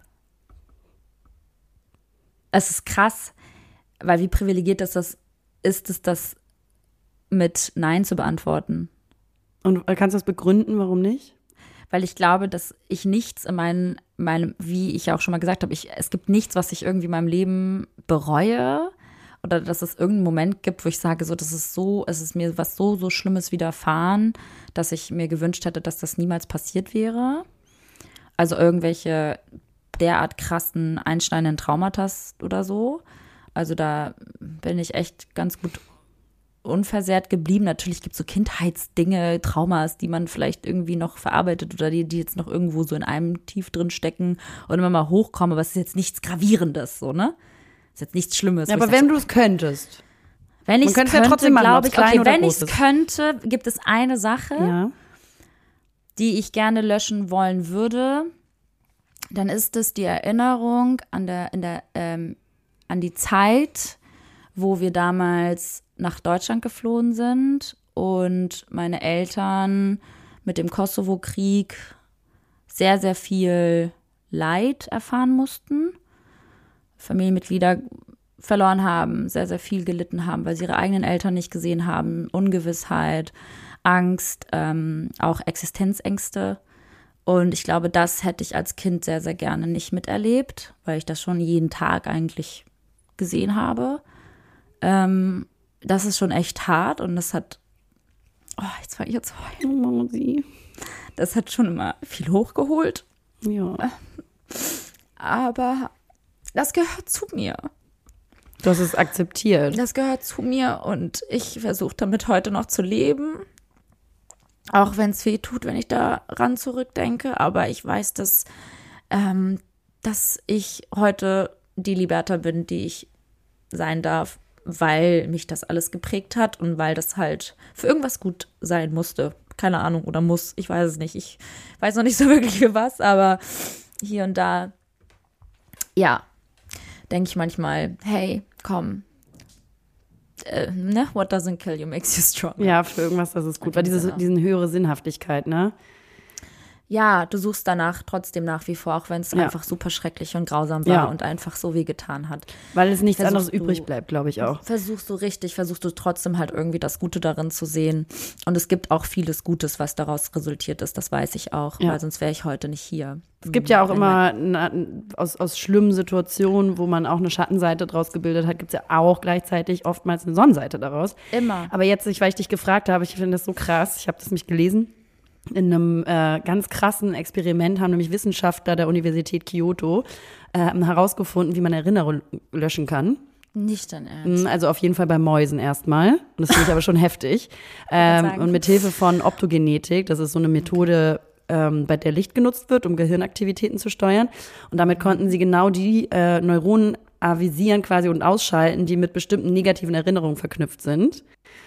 es ist krass, weil wie privilegiert das, das ist, es das mit Nein zu beantworten. Und kannst du das begründen, warum nicht? Weil ich glaube, dass ich nichts in meinem, meinem, wie ich ja auch schon mal gesagt habe, ich, es gibt nichts, was ich irgendwie in meinem Leben bereue oder dass es irgendeinen Moment gibt, wo ich sage, so, das ist so, es ist mir was so, so Schlimmes widerfahren, dass ich mir gewünscht hätte, dass das niemals passiert wäre. Also irgendwelche derart krassen, einschneidenden Traumata oder so. Also da bin ich echt ganz gut unversehrt geblieben. Natürlich gibt es so Kindheitsdinge, Traumas, die man vielleicht irgendwie noch verarbeitet oder die, die jetzt noch irgendwo so in einem tief drin stecken und immer mal hochkommen, aber es ist jetzt nichts Gravierendes, so, ne? Ist jetzt nichts Schlimmes. Ja, aber wenn du es könntest. Wenn ich es könnte, ja trotzdem glaube ich, okay, wenn ich es könnte, gibt es eine Sache, ja. die ich gerne löschen wollen würde. Dann ist es die Erinnerung an der, in der, ähm, an die Zeit, wo wir damals nach Deutschland geflohen sind und meine Eltern mit dem Kosovo-Krieg sehr, sehr viel Leid erfahren mussten. Familienmitglieder verloren haben, sehr, sehr viel gelitten haben, weil sie ihre eigenen Eltern nicht gesehen haben. Ungewissheit, Angst, ähm, auch Existenzängste. Und ich glaube, das hätte ich als Kind sehr, sehr gerne nicht miterlebt, weil ich das schon jeden Tag eigentlich gesehen habe. Ähm, das ist schon echt hart und das hat, oh, jetzt war ich jetzt heulen. Das hat schon immer viel hochgeholt. Ja. Aber das gehört zu mir. Du hast es akzeptiert. Das gehört zu mir und ich versuche damit heute noch zu leben. Auch wenn es weh tut, wenn ich daran zurückdenke. Aber ich weiß, dass, ähm, dass ich heute die Liberta bin, die ich sein darf, weil mich das alles geprägt hat und weil das halt für irgendwas gut sein musste. Keine Ahnung, oder muss, ich weiß es nicht. Ich weiß noch nicht so wirklich für was, aber hier und da, ja, denke ich manchmal, hey, komm, äh, ne, what doesn't kill you makes you strong. Ja, für irgendwas, das ist gut, weil diese diesen höhere Sinnhaftigkeit, ne? Ja, du suchst danach trotzdem nach wie vor, auch wenn es ja. einfach super schrecklich und grausam war ja. und einfach so wehgetan hat. Weil es nichts versuchst anderes du, übrig bleibt, glaube ich auch. Versuchst du richtig, versuchst du trotzdem halt irgendwie das Gute darin zu sehen. Und es gibt auch vieles Gutes, was daraus resultiert ist, das weiß ich auch, ja. weil sonst wäre ich heute nicht hier. Es gibt ja auch immer na, aus, aus schlimmen Situationen, wo man auch eine Schattenseite draus gebildet hat, gibt es ja auch gleichzeitig oftmals eine Sonnenseite daraus. Immer. Aber jetzt, weil ich dich gefragt habe, ich finde das so krass, ich habe das nämlich gelesen, in einem äh, ganz krassen Experiment haben nämlich Wissenschaftler der Universität Kyoto äh, herausgefunden, wie man Erinnerungen löschen kann. Nicht dein Ernst. Also auf jeden Fall bei Mäusen erstmal. Und das finde ich aber schon heftig. Ähm, und mit Hilfe von Optogenetik, das ist so eine Methode, ähm, bei der Licht genutzt wird, um Gehirnaktivitäten zu steuern. Und damit konnten sie genau die äh, Neuronen avisieren quasi und ausschalten, die mit bestimmten negativen Erinnerungen verknüpft sind.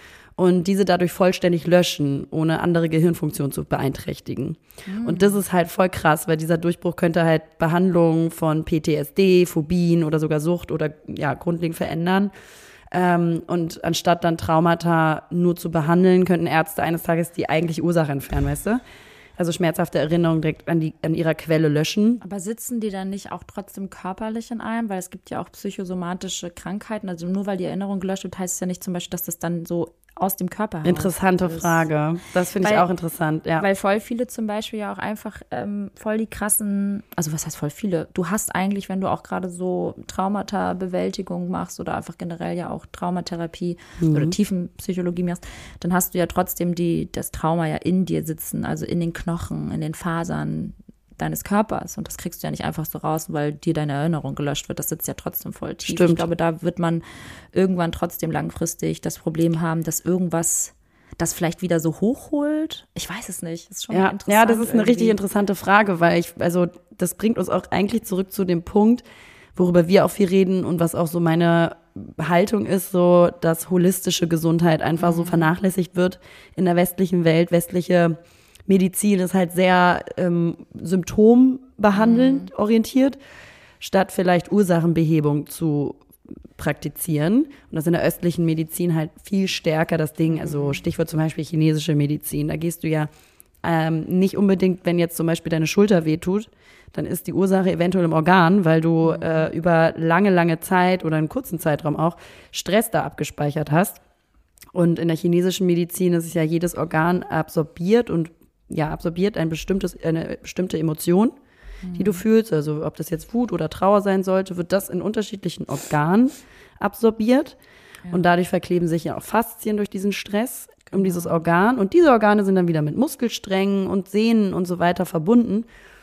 Und diese dadurch vollständig löschen, ohne andere Gehirnfunktionen zu beeinträchtigen. Mhm. Und das ist halt voll krass, weil dieser Durchbruch könnte halt Behandlungen von P T S D, Phobien oder sogar Sucht oder ja grundlegend verändern. Ähm, und anstatt dann Traumata nur zu behandeln, könnten Ärzte eines Tages die eigentliche Ursache entfernen, weißt du? Also schmerzhafte Erinnerungen direkt an, die, an ihrer Quelle löschen. Aber sitzen die dann nicht auch trotzdem körperlich in einem? Weil es gibt ja auch psychosomatische Krankheiten. Also nur weil die Erinnerung gelöscht wird, heißt es ja nicht zum Beispiel, dass das dann so aus dem Körper heraus Interessante ist. Frage. Das finde ich auch interessant, ja. Weil voll viele zum Beispiel ja auch einfach ähm, voll die krassen, also was heißt voll viele? Du hast eigentlich, wenn du auch gerade so Traumata-Bewältigung machst oder einfach generell ja auch Traumatherapie mhm. oder Tiefenpsychologie machst, dann hast du ja trotzdem die, das Trauma ja in dir sitzen, also in den Knochen, in den Fasern deines Körpers. Und das kriegst du ja nicht einfach so raus, weil dir deine Erinnerung gelöscht wird. Das sitzt ja trotzdem voll tief. Stimmt. Ich glaube, da wird man irgendwann trotzdem langfristig das Problem haben, dass irgendwas das vielleicht wieder so hochholt. Ich weiß es nicht. Das ist schon ja, interessant. Ja, das ist eine irgendwie. richtig interessante Frage, weil ich, also das bringt uns auch eigentlich zurück zu dem Punkt, worüber wir auch viel reden und was auch so meine Haltung ist, so, dass holistische Gesundheit einfach mhm. so vernachlässigt wird in der westlichen Welt. Westliche Medizin ist halt sehr ähm, symptombehandelnd mhm. orientiert, statt vielleicht Ursachenbehebung zu praktizieren. Und das ist in der östlichen Medizin halt viel stärker das Ding. Also Stichwort zum Beispiel chinesische Medizin. Da gehst du ja ähm, nicht unbedingt, wenn jetzt zum Beispiel deine Schulter wehtut, dann ist die Ursache eventuell im Organ, weil du mhm. äh, über lange, lange Zeit oder einen kurzen Zeitraum auch Stress da abgespeichert hast. Und in der chinesischen Medizin ist es ja jedes Organ absorbiert und ja, absorbiert ein bestimmtes, eine bestimmte Emotion, mhm. die du fühlst. Also ob das jetzt Wut oder Trauer sein sollte, wird das in unterschiedlichen Organen absorbiert. Ja. Und dadurch verkleben sich ja auch Faszien durch diesen Stress genau. um dieses Organ. Und diese Organe sind dann wieder mit Muskelsträngen und Sehnen und so weiter verbunden.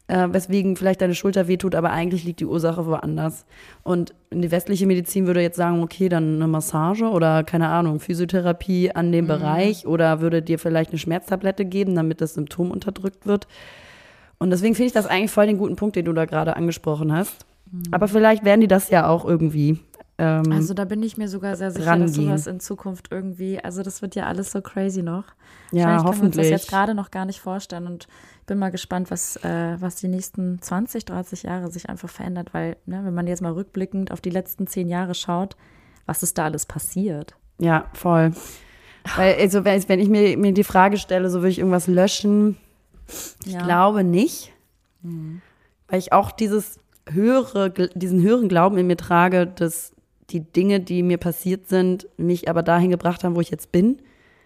äh, weswegen vielleicht deine Schulter wehtut, aber eigentlich liegt die Ursache woanders. Und die westliche Medizin würde jetzt sagen, okay, dann eine Massage oder, keine Ahnung, Physiotherapie an dem mhm. Bereich oder würde dir vielleicht eine Schmerztablette geben, damit das Symptom unterdrückt wird. Und deswegen finde ich das eigentlich voll den guten Punkt, den du da gerade angesprochen hast. Mhm. Aber vielleicht werden die das ja auch irgendwie ähm, Also da bin ich mir sogar sehr sicher, rangehen. Dass sowas in Zukunft irgendwie, also das wird ja alles so crazy noch. Ja, hoffentlich. Können wir uns das jetzt gerade noch gar nicht vorstellen und ich bin mal gespannt, was, äh, was die nächsten zwanzig, dreißig Jahre sich einfach verändert, weil, ne, wenn man jetzt mal rückblickend auf die letzten zehn Jahre schaut, was ist da alles passiert? Ja, voll. Weil, also, wenn ich mir, mir die Frage stelle, so will ich irgendwas löschen, ich ja. glaube nicht, mhm. weil ich auch dieses höhere, diesen höheren Glauben in mir trage, dass die Dinge, die mir passiert sind, mich aber dahin gebracht haben, wo ich jetzt bin.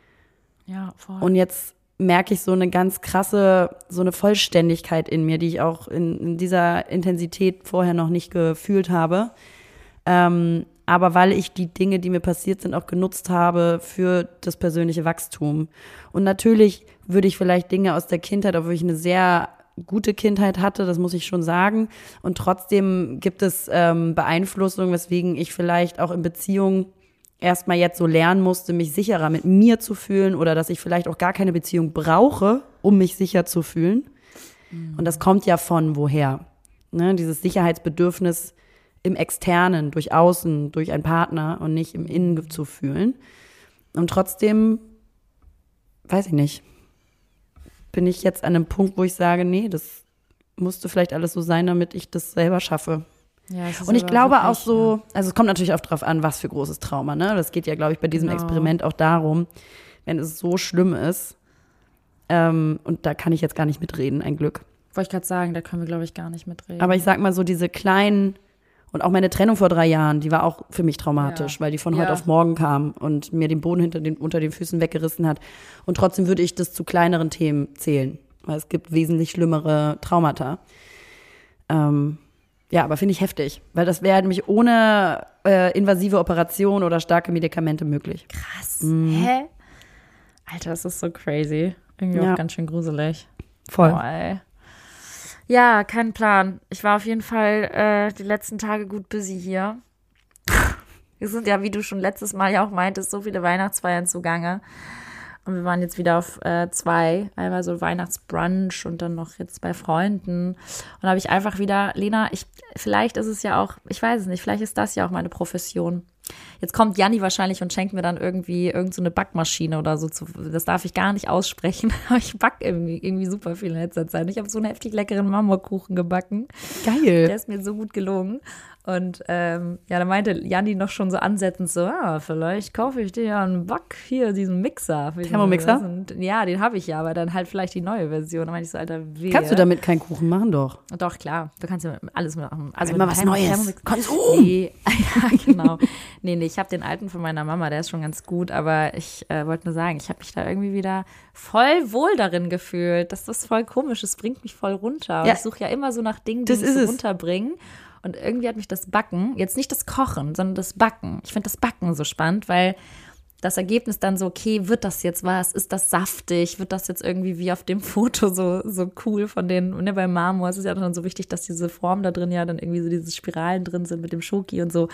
Ja, voll. Und jetzt merke ich so eine ganz krasse, so eine Vollständigkeit in mir, die ich auch in, in dieser Intensität vorher noch nicht gefühlt habe. Ähm, aber weil ich die Dinge, die mir passiert sind, auch genutzt habe für das persönliche Wachstum. Und natürlich würde ich vielleicht Dinge aus der Kindheit, obwohl ich eine sehr gute Kindheit hatte, das muss ich schon sagen. Und trotzdem gibt es ähm, Beeinflussungen, weswegen ich vielleicht auch in Beziehungen erstmal jetzt so lernen musste, mich sicherer mit mir zu fühlen oder dass ich vielleicht auch gar keine Beziehung brauche, um mich sicher zu fühlen. Mhm. Und das kommt ja von woher? Ne? Dieses Sicherheitsbedürfnis im Externen, durch Außen, durch einen Partner und nicht im Innen zu fühlen. Und trotzdem, weiß ich nicht, bin ich jetzt an einem Punkt, wo ich sage, nee, das musste vielleicht alles so sein, damit ich das selber schaffe. Ja, und ich glaube wirklich, auch so, also es kommt natürlich auch drauf an, was für großes Trauma, ne? Das geht ja, glaube ich, bei diesem genau. Experiment auch darum, wenn es so schlimm ist, ähm, und da kann ich jetzt gar nicht mitreden, ein Glück. Wollte ich gerade sagen, da können wir, glaube ich, gar nicht mitreden. Aber ich sag mal so, diese kleinen, und auch meine Trennung vor drei Jahren, die war auch für mich traumatisch, ja. weil die von heute ja. auf morgen kam und mir den Boden hinter den, unter den Füßen weggerissen hat. Und trotzdem würde ich das zu kleineren Themen zählen, weil es gibt wesentlich schlimmere Traumata. Ähm, Ja, aber finde ich heftig, weil das wäre nämlich ohne äh, invasive Operation oder starke Medikamente möglich. Krass. Mhm. Hä? Alter, das ist so crazy. Irgendwie ja. auch ganz schön gruselig. Voll. Oh, ey. Ja, kein Plan. Ich war auf jeden Fall äh, die letzten Tage gut busy hier. Wir sind ja, wie du schon letztes Mal ja auch meintest, so viele Weihnachtsfeiern zugange. Und wir waren jetzt wieder auf äh, zwei, einmal so Weihnachtsbrunch und dann noch jetzt bei Freunden. Und da habe ich einfach wieder, Lena, ich, vielleicht ist es ja auch, ich weiß es nicht, vielleicht ist das ja auch meine Profession. Jetzt kommt Janni wahrscheinlich und schenkt mir dann irgendwie irgend so eine Backmaschine oder so. Zu, das darf ich gar nicht aussprechen, aber ich backe irgendwie, irgendwie super viel in letzter Zeit. Ich habe so einen heftig leckeren Marmorkuchen gebacken. Geil. Der ist mir so gut gelungen. Und ähm, ja, da meinte Janni noch schon so ansetzend so, ah, vielleicht kaufe ich dir ja einen Back, hier, diesen Mixer. Thermomixer? Und, ja, den habe ich ja, aber dann halt vielleicht die neue Version. Da meinte ich so, Alter, wehe. Kannst du damit keinen Kuchen machen, doch? Doch, klar. Du kannst ja alles machen. Also immer was Neues. Konsum! Nee, ja, genau. Nee, nee, ich habe den alten von meiner Mama, der ist schon ganz gut, aber ich äh, wollte nur sagen, ich habe mich da irgendwie wieder voll wohl darin gefühlt. Das ist voll komisch, es bringt mich voll runter. Ja. Ich suche ja immer so nach Dingen, die das mich ist so es. runterbringen. Und irgendwie hat mich das Backen, jetzt nicht das Kochen, sondern das Backen. Ich finde das Backen so spannend, weil das Ergebnis dann so, okay, wird das jetzt was? Ist das saftig? Wird das jetzt irgendwie wie auf dem Foto so, so cool von den, ne, bei Marmor ist es ja dann so wichtig, dass diese Form da drin ja dann irgendwie so diese Spiralen drin sind mit dem Schoki und so.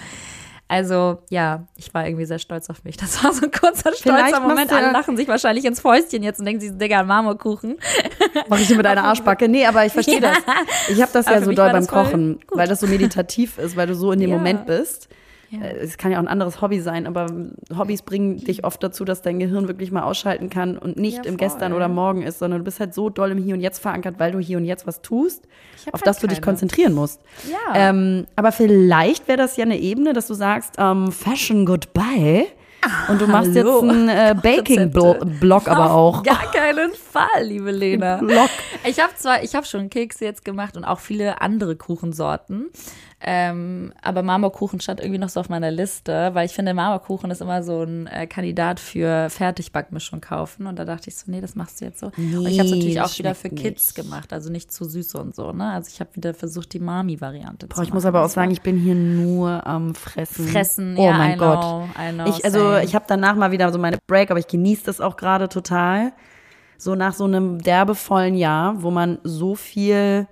Also, ja, ich war irgendwie sehr stolz auf mich. Das war so ein kurzer, stolzer Moment. Alle lachen sich wahrscheinlich ins Fäustchen jetzt und denken sich, Digga, Marmorkuchen. Mach ich dir mit einer Arschbacke? Nee, aber ich verstehe ja. das. Ich habe das aber ja so doll beim Kochen, weil das so meditativ ist, weil du so in dem ja. Moment bist. Ja. Es kann ja auch ein anderes Hobby sein, aber Hobbys bringen dich oft dazu, dass dein Gehirn wirklich mal ausschalten kann und nicht ja, im Gestern oder Morgen ist, sondern du bist halt so doll im Hier und Jetzt verankert, weil du hier und jetzt was tust, auf halt das du keine. dich konzentrieren musst. Ja. Ähm, aber vielleicht wäre das ja eine Ebene, dass du sagst, ähm, Fashion Goodbye. Und du machst Hallo. jetzt einen äh, Baking-Blog aber auch. Auf gar keinen Fall, liebe Lena. Blog. Ich habe zwar, ich habe schon Kekse jetzt gemacht und auch viele andere Kuchensorten. Ähm, aber Marmorkuchen stand irgendwie noch so auf meiner Liste, weil ich finde, Marmorkuchen ist immer so ein äh, Kandidat für Fertigbackmischung kaufen. Und da dachte ich so, nee, das machst du jetzt so. Nee, und ich habe es natürlich auch wieder schmeckt für Kids nicht. gemacht, also nicht zu süß und so. Ne? Also ich habe wieder versucht, die Mami-Variante zu Boah, machen. ich muss aber auch sagen, ich bin hier nur am Fressen. Fressen, oh ja, mein I Gott. know, I know, Ich, also same. ich habe danach mal wieder so meine Break, aber ich genieße das auch gerade total. So nach so einem derbevollen Jahr, wo man so viel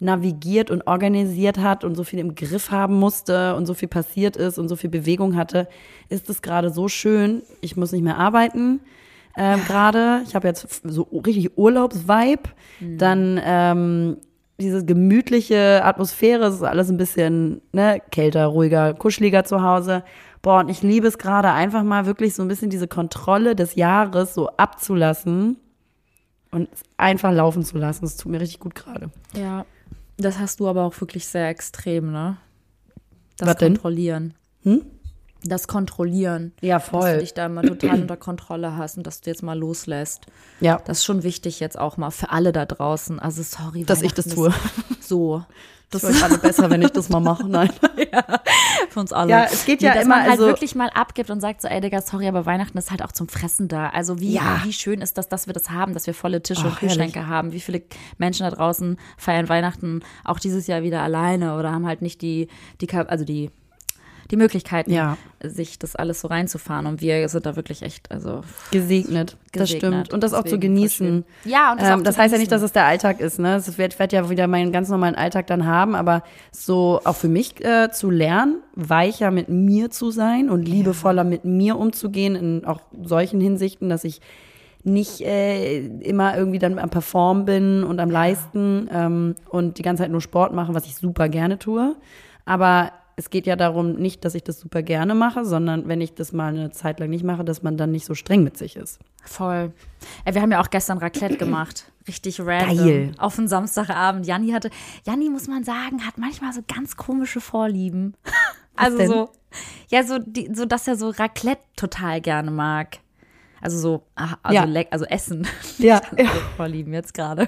navigiert und organisiert hat und so viel im Griff haben musste und so viel passiert ist und so viel Bewegung hatte, ist es gerade so schön. Ich muss nicht mehr arbeiten ähm, ja. gerade. Ich habe jetzt so richtig Urlaubsvibe. Mhm. Dann ähm, diese gemütliche Atmosphäre, es ist alles ein bisschen ne, kälter, ruhiger, kuscheliger zu Hause. Boah, und ich liebe es gerade einfach mal wirklich so ein bisschen diese Kontrolle des Jahres so abzulassen und einfach laufen zu lassen. Das tut mir richtig gut gerade. Ja, das hast du aber auch wirklich sehr extrem, ne? Das Was denn? Kontrollieren. Hm? Das Kontrollieren. Ja, voll. Dass du dich da mal total unter Kontrolle hast und dass du jetzt mal loslässt. Ja. Das ist schon wichtig jetzt auch mal für alle da draußen. Also sorry, dass ich das tue. So. Das ist alle besser, wenn ich das mal mache. Nein. Ja, für uns alle. Ja, es geht ja nee, dass immer, man halt also wirklich mal abgibt und sagt so, ey Digga, sorry, aber Weihnachten ist halt auch zum Fressen da. Also wie, ja. wie schön ist das, dass wir das haben, dass wir volle Tische Ach, und Kühlschränke herrlich. haben. Wie viele Menschen da draußen feiern Weihnachten auch dieses Jahr wieder alleine oder haben halt nicht die, die also die die Möglichkeiten, ja. sich das alles so reinzufahren. Und wir sind da wirklich echt, also gesegnet, das gesegnet. stimmt. Und das auch zu Deswegen genießen. Ja, und das, ähm, auch das zu heißt ja genießen. nicht, dass es der Alltag ist, ne? Es wird, wird ja wieder meinen ganz normalen Alltag dann haben, aber so auch für mich äh, zu lernen, weicher mit mir zu sein und liebevoller mit mir umzugehen in auch solchen Hinsichten, dass ich nicht äh, immer irgendwie dann am Performen bin und am Leisten ähm, und die ganze Zeit nur Sport mache, was ich super gerne tue. Aber es geht ja darum, nicht, dass ich das super gerne mache, sondern wenn ich das mal eine Zeit lang nicht mache, dass man dann nicht so streng mit sich ist. Voll. Ey, wir haben ja auch gestern Raclette gemacht. Richtig random. Geil. Auf einen Samstagabend. Janni hatte, Janni, muss man sagen, hat manchmal so ganz komische Vorlieben. Also denn? so, ja, so, die, so, dass er so Raclette total gerne mag. Also so, ah, also, Ja. leck, also Essen. Ja, Nicht ja. Vorlieben jetzt gerade.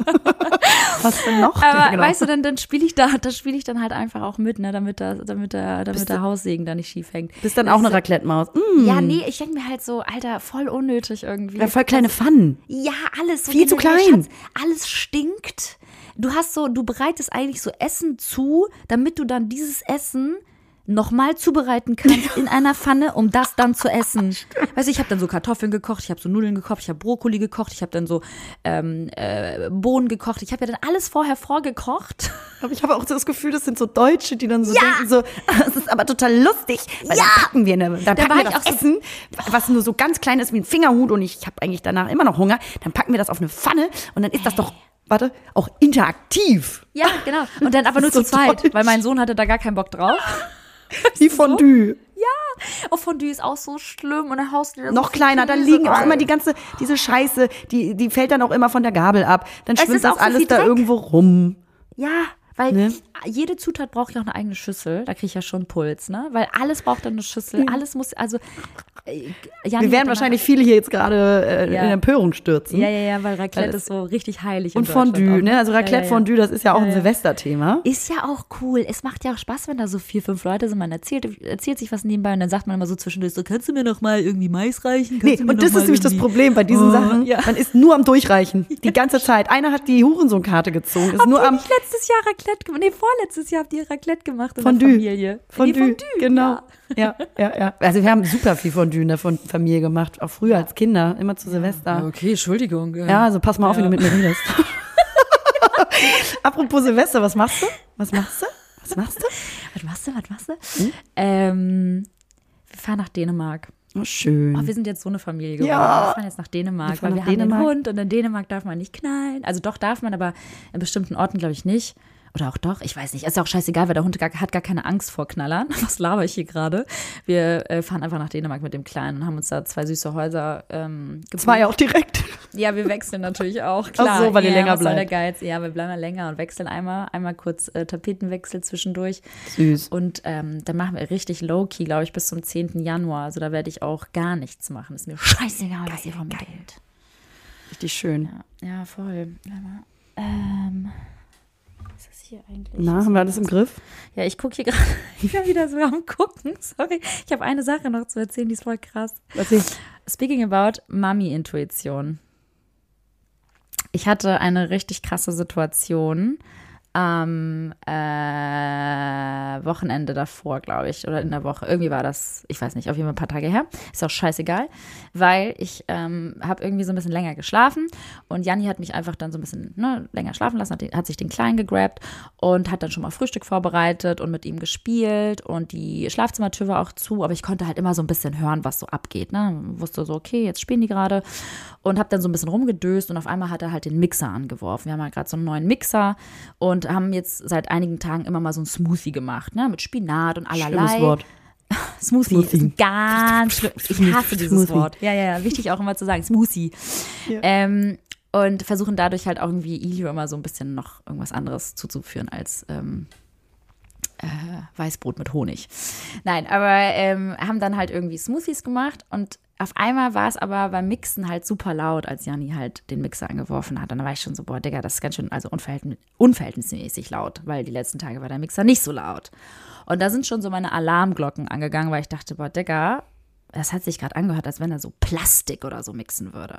Was denn noch? Aber Genau. weißt du, dann, dann spiele ich da, da spiele ich dann halt einfach auch mit, ne, damit der, damit der, damit der Haussegen da nicht schief hängt. Bist dann auch eine Raclette-Maus. Mm. Ja, nee, ich denke mir halt so, Alter, voll unnötig irgendwie. Ja, voll kleine Pfannen. Ja, alles. So Viel zu generell, klein. Schatz, alles stinkt. Du hast so, du bereitest eigentlich so Essen zu, damit du dann dieses Essen nochmal zubereiten kannst in einer Pfanne, um das dann zu essen. Weißt du, ich habe dann so Kartoffeln gekocht, ich habe so Nudeln gekocht, ich habe Brokkoli gekocht, ich habe dann so ähm, äh, Bohnen gekocht. Ich habe ja dann alles vorher vorgekocht. Aber ich habe auch so das Gefühl, das sind so Deutsche, die dann so denken so, das ist aber total lustig, weil dann packen wir, eine, dann Da packen war wir ich das auch so- Essen, was nur so ganz klein ist wie ein Fingerhut und ich habe eigentlich danach immer noch Hunger, dann packen wir das auf eine Pfanne und dann ist das doch, warte, auch interaktiv. Ja, genau. Und dann aber nur Das zu ist so zweit, deutsch. weil mein Sohn hatte da gar keinen Bock drauf. Wie Fondue. Oh, Fondue ist auch so schlimm und dann haust du da Noch so viel kleiner, da Käse liegen auch rein. immer die ganze, diese Scheiße, die, die fällt dann auch immer von der Gabel ab. Dann Es schwimmt ist das auch so alles viel da Dreck. irgendwo rum. Ja, weil Ne? jede Zutat braucht ja auch eine eigene Schüssel. Da kriege ich ja schon Puls, ne? Weil alles braucht dann eine Schüssel. Alles muss, also äh, Janni Wir werden hat wahrscheinlich viele hier jetzt gerade äh, Ja. in Empörung stürzen. Ja, ja, ja, weil Raclette Weil ist so richtig heilig. Und in Deutschland Fondue, auch. ne? Also Raclette, Ja, ja, ja. Fondue, das ist ja auch Ja, ein ja. Silvesterthema. Ist ja auch cool. Es macht ja auch Spaß, wenn da so vier, fünf Leute sind. Man erzählt, erzählt sich was nebenbei und dann sagt man immer so zwischendurch so, kannst du mir noch mal irgendwie Mais reichen? Kannst Nee, du mir und noch das mal ist nämlich das irgendwie- Problem bei diesen Oh, Sachen. ja. Man ist nur am Durchreichen. Die ganze Zeit. Einer hat die Hurensohn-Karte gezogen. Ist Habt nur ihr am nicht letztes Jahr Raclette gemacht? Nee, vorletztes Jahr habt ihr Raclette gemacht in Fondue. der Familie. Fondue. Nee, Fondue, Genau. ja. Ja, ja, ja. Also wir haben super viel Fondue in der Fon- Familie gemacht. Auch früher als Kinder. Immer zu Silvester. Okay, Entschuldigung. Ja, also pass mal auf, wenn du mit mir redest. Apropos Silvester, was machst du? Was machst du? Was machst du? Was machst du, was machst du? Ähm, wir fahren nach Dänemark. Oh, schön. Oh, wir sind jetzt so eine Familie geworden. Ja. Wir fahren jetzt nach Dänemark, Wir fahren weil wir nach haben Dänemark. den Hund und in Dänemark darf man nicht knallen. Also doch darf man, aber in bestimmten Orten glaube ich nicht. Oder auch doch, ich weiß nicht. Ist ja auch scheißegal, weil der Hund gar, hat gar keine Angst vor Knallern. Was laber ich hier gerade? Wir äh, fahren einfach nach Dänemark mit dem Kleinen und haben uns da zwei süße Häuser ähm, gebucht. Das war ja auch direkt. Ja, wir wechseln natürlich auch, klar. Ach so, weil ihr ja, länger was soll bleibt. der Geiz? Ja, wir bleiben ja länger und wechseln einmal, einmal kurz äh, Tapetenwechsel zwischendurch. Süß. Und ähm, dann machen wir richtig low-key, glaube ich, bis zum zehnten Januar. Also da werde ich auch gar nichts machen. Ist mir scheißegal, was ihr von mir denkt. Richtig schön. Ja, ja, voll. Warte mal. Ähm, was ist das hier eigentlich? Na, haben wir alles im Griff? Ja, ich gucke hier gerade, ich bin wieder so am Gucken. Sorry, ich habe eine Sache noch zu erzählen, die ist voll krass. Erzähl. Speaking about Mami-Intuition. Ich hatte eine richtig krasse Situation am äh, Wochenende davor, glaube ich, oder in der Woche. Irgendwie war das, ich weiß nicht, auf jeden Fall ein paar Tage her. Ist auch scheißegal, weil ich ähm, habe irgendwie so ein bisschen länger geschlafen und Janni hat mich einfach dann so ein bisschen ne, länger schlafen lassen, hat, hat sich den Kleinen gegrabt und hat dann schon mal Frühstück vorbereitet und mit ihm gespielt und die Schlafzimmertür war auch zu, aber ich konnte halt immer so ein bisschen hören, was so abgeht. Ne? Wusste so, okay, jetzt spielen die gerade und habe dann so ein bisschen rumgedöst und auf einmal hat er halt den Mixer angeworfen. Wir haben halt gerade so einen neuen Mixer und haben jetzt seit einigen Tagen immer mal so ein Smoothie gemacht, ne, mit Spinat und allerlei. Schlimmes Wort. Smoothie, Smoothie. Ist ganz schlimm. Ich hasse dieses Smoothie. Wort. Ja, ja, ja, wichtig auch immer zu sagen, Smoothie. Ja. Ähm, und versuchen dadurch halt auch irgendwie Ilio immer so ein bisschen noch irgendwas anderes zuzuführen als ähm, äh, Weißbrot mit Honig. Nein, aber ähm, haben dann halt irgendwie Smoothies gemacht und auf einmal war es aber beim Mixen halt super laut, als Janni halt den Mixer angeworfen hat. Und dann war ich schon so, boah, Digga, das ist ganz schön, also unverhältnis, unverhältnismäßig laut, weil die letzten Tage war der Mixer nicht so laut. Und da sind schon so meine Alarmglocken angegangen, weil ich dachte, boah, Digga, das hat sich gerade angehört, als wenn er so Plastik oder so mixen würde.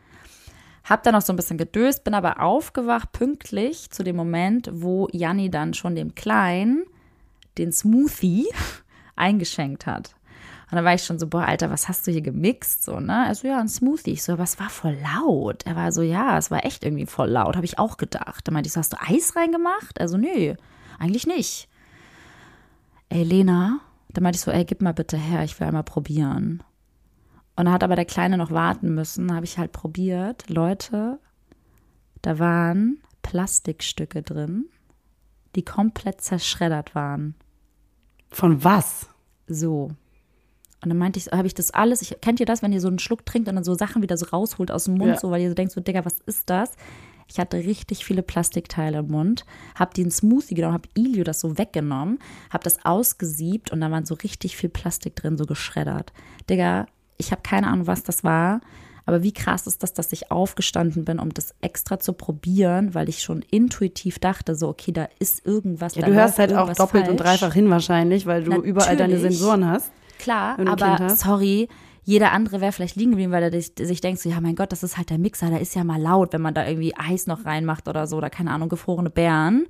Hab dann noch so ein bisschen gedöst, bin aber aufgewacht pünktlich zu dem Moment, wo Janni dann schon dem Kleinen den Smoothie eingeschenkt hat. Und dann war ich schon so, boah, Alter, was hast du hier gemixt? So, ne? Er so, ja, ein Smoothie. Ich so, aber es war voll laut. Er war so, ja, es war echt irgendwie voll laut, habe ich auch gedacht. Dann meinte ich so, hast du Eis reingemacht? Also, nö, eigentlich nicht. Ey, Lena, dann meinte ich so, ey, gib mal bitte her, ich will einmal probieren. Und dann hat aber der Kleine noch warten müssen, habe ich halt probiert. Leute, da waren Plastikstücke drin, die komplett zerschreddert waren. Von was? So. Und dann meinte ich, habe ich das alles, ich, kennt ihr das, wenn ihr so einen Schluck trinkt und dann so Sachen wieder so rausholt aus dem Mund, ja. so, weil ihr so denkt, so, Digga, was ist das? Ich hatte richtig viele Plastikteile im Mund, habe den Smoothie genommen, habe Ilio das so weggenommen, habe das ausgesiebt und da waren so richtig viel Plastik drin, so geschreddert. Digga, ich habe keine Ahnung, was das war, aber wie krass ist das, dass ich aufgestanden bin, um das extra zu probieren, weil ich schon intuitiv dachte, so, okay, da ist irgendwas. Ja, da du hörst halt auch irgendwas doppelt falsch. und dreifach hin wahrscheinlich, weil du Natürlich. überall deine Sensoren hast. Klar, wenn du ein aber Kind hast. sorry, jeder andere wäre vielleicht liegen geblieben, weil er sich, sich denkt so, ja mein Gott, das ist halt der Mixer, der ist ja mal laut, wenn man da irgendwie Eis noch reinmacht oder so oder keine Ahnung, gefrorene Beeren.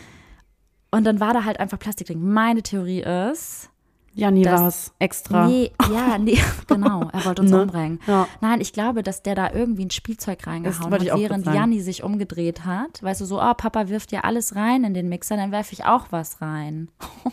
Und dann war da halt einfach Plastik drin. Meine Theorie ist, Janni das- war es extra. nee, ja, nee, genau, er wollte uns Ne? umbringen. Ja. Nein, ich glaube, dass der da irgendwie ein Spielzeug reingehauen wollte hat, ich auch während grad sagen. Janni sich umgedreht hat. Weißt du, so, oh, Papa wirft ja alles rein in den Mixer, dann werfe ich auch was rein.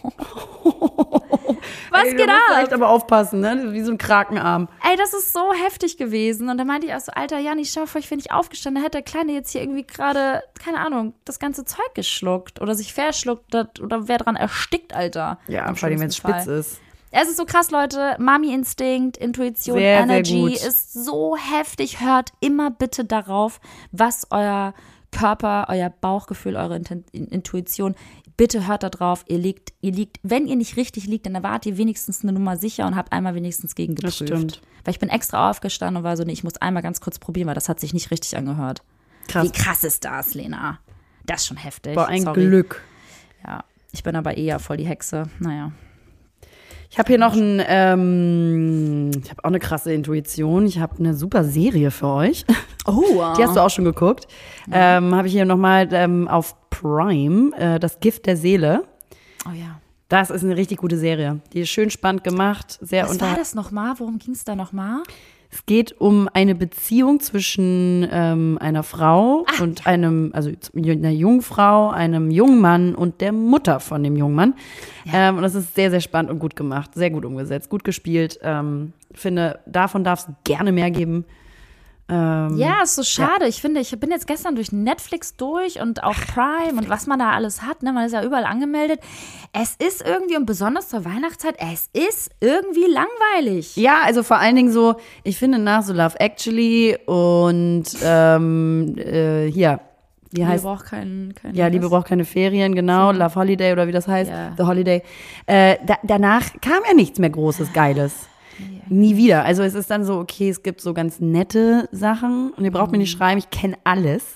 Was Ey, geht da musst du ab? echt aber aufpassen, ne? Wie so ein Krakenarm. Ey, das ist so heftig gewesen. Und dann meinte ich auch so, Alter, Janni, schau vor, ich bin nicht aufgestanden. Da hätte der Kleine jetzt hier irgendwie gerade, keine Ahnung, das ganze Zeug geschluckt oder sich verschluckt hat oder wäre dran erstickt, Alter. Ja, Im vor allem, wenn es schlimmsten spitz Fall. ist. Es ist so krass, Leute. Mami-Instinkt, Intuition, Sehr, sehr Energy gut. ist so heftig. Hört immer bitte darauf, was euer Körper, euer Bauchgefühl, eure Inten- Intuition, bitte hört da drauf. Ihr liegt, ihr liegt, wenn ihr nicht richtig liegt, dann wart ihr wenigstens eine Nummer sicher und habt einmal wenigstens gegen Das geprüft. stimmt. Weil ich bin extra aufgestanden und war so, nee, ich muss einmal ganz kurz probieren, weil das hat sich nicht richtig angehört. Krass. Wie krass ist das, Lena? Das ist schon heftig. Boah, ein Sorry. Glück. Ja, ich bin aber eher voll die Hexe. Naja. Ich habe hier noch ein, ähm, ich habe auch eine krasse Intuition. Ich habe eine super Serie für euch. Oh, Die hast du auch schon geguckt. Ähm, habe ich hier nochmal ähm, auf Prime, äh, das Gift der Seele. Oh ja. Das ist eine richtig gute Serie. Die ist schön spannend gemacht, sehr Was unter. war das nochmal? Worum ging es da nochmal? Es geht um eine Beziehung zwischen ähm, einer Frau Ah, und einem, also einer jungen Frau, einem jungen Mann und der Mutter von dem jungen Mann. Ähm, und das ist sehr, sehr spannend und gut gemacht, sehr gut umgesetzt, gut gespielt. Ähm, finde, davon darf es gerne mehr geben. Ähm, Ja, ist so schade. Ich finde, ich bin jetzt gestern durch Netflix durch und auch Prime und was man da alles hat. Ne? Man ist ja überall angemeldet. Es ist irgendwie, und besonders zur Weihnachtszeit, es ist irgendwie langweilig. Ja, also vor allen Dingen so, ich finde nach so Love Actually und ähm, äh, hier, wie Liebe heißt braucht keinen. Kein Ja, Liebe braucht keine Ferien, genau. Love Holiday oder wie das heißt. Ja. The Holiday. Äh, da, danach kam ja nichts mehr Großes, Geiles. Nie wieder. Also es ist dann so, okay, es gibt so ganz nette Sachen und ihr braucht mir nicht schreiben, ich kenne alles.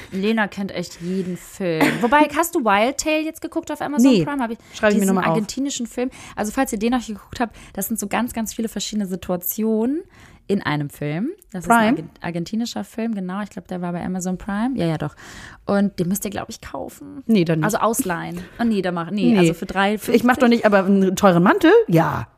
Lena kennt echt jeden Film. Wobei, hast du Wild Tale jetzt geguckt auf Amazon Nee, Prime? Hab ich schreibe ich mir diesen nochmal auf. argentinischen Film. Also falls ihr den noch nicht geguckt habt, das sind so ganz, ganz viele verschiedene Situationen in einem Film. Das Prime? ist ein argentinischer Film, genau. Ich glaube, der war bei Amazon Prime. Ja, ja, doch. Und den müsst ihr, glaube ich, kaufen. Nee, dann nicht. Also ausleihen. Oh, nee, da mach, nee, Nee. also für drei, Ich mach doch nicht, aber einen teuren Mantel? Ja.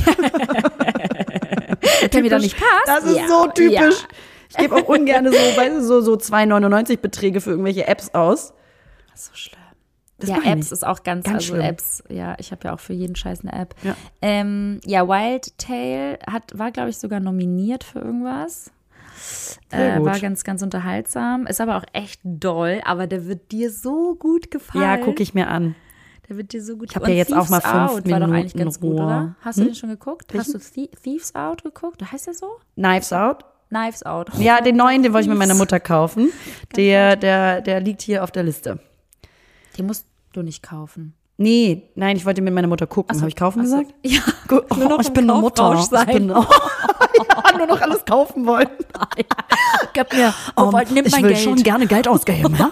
der mir doch nicht passt. Das ist ja, so typisch. Ja. Ich gebe auch ungern so, weißt du, so, so zwei neunundneunzig Beträge für irgendwelche Apps aus. Das ist so schlimm. Das ja, mach ich Apps nicht. ist auch ganz, Ganz also schlimm. Apps, ja, ich habe ja auch für jeden Scheiß eine App. Ja. Ähm, ja, Wild Tale hat, war, glaube ich, sogar nominiert für irgendwas. Sehr Äh, gut. war ganz, ganz unterhaltsam. Ist aber auch echt doll, aber der wird dir so gut gefallen. Ja, gucke ich mir an. Der wird dir so gut Ich hab ja jetzt auch mal fünf Out war doch eigentlich Minuten ganz gut, Ruhe. oder? Hast du Hm? den schon geguckt? Hast du Thie- Thieves Out geguckt? Heißt der so? Knives Out? Knives Out. Ja, den neuen, den wollte ich mit meiner Mutter kaufen. Der, der, der liegt hier auf der Liste. Den musst du nicht kaufen. Nee, nein, ich wollte mit meiner Mutter gucken. Habe ich kaufen Ach so. gesagt? Ja. Gu- Oh, Nur noch ich im bin eine Mutter. Kaufrausch Ich sein. bin ja, nur noch alles kaufen wollen. Gib mir, Um, oh, nimm ich mein will Geld. schon gerne Geld ausgeben, ja?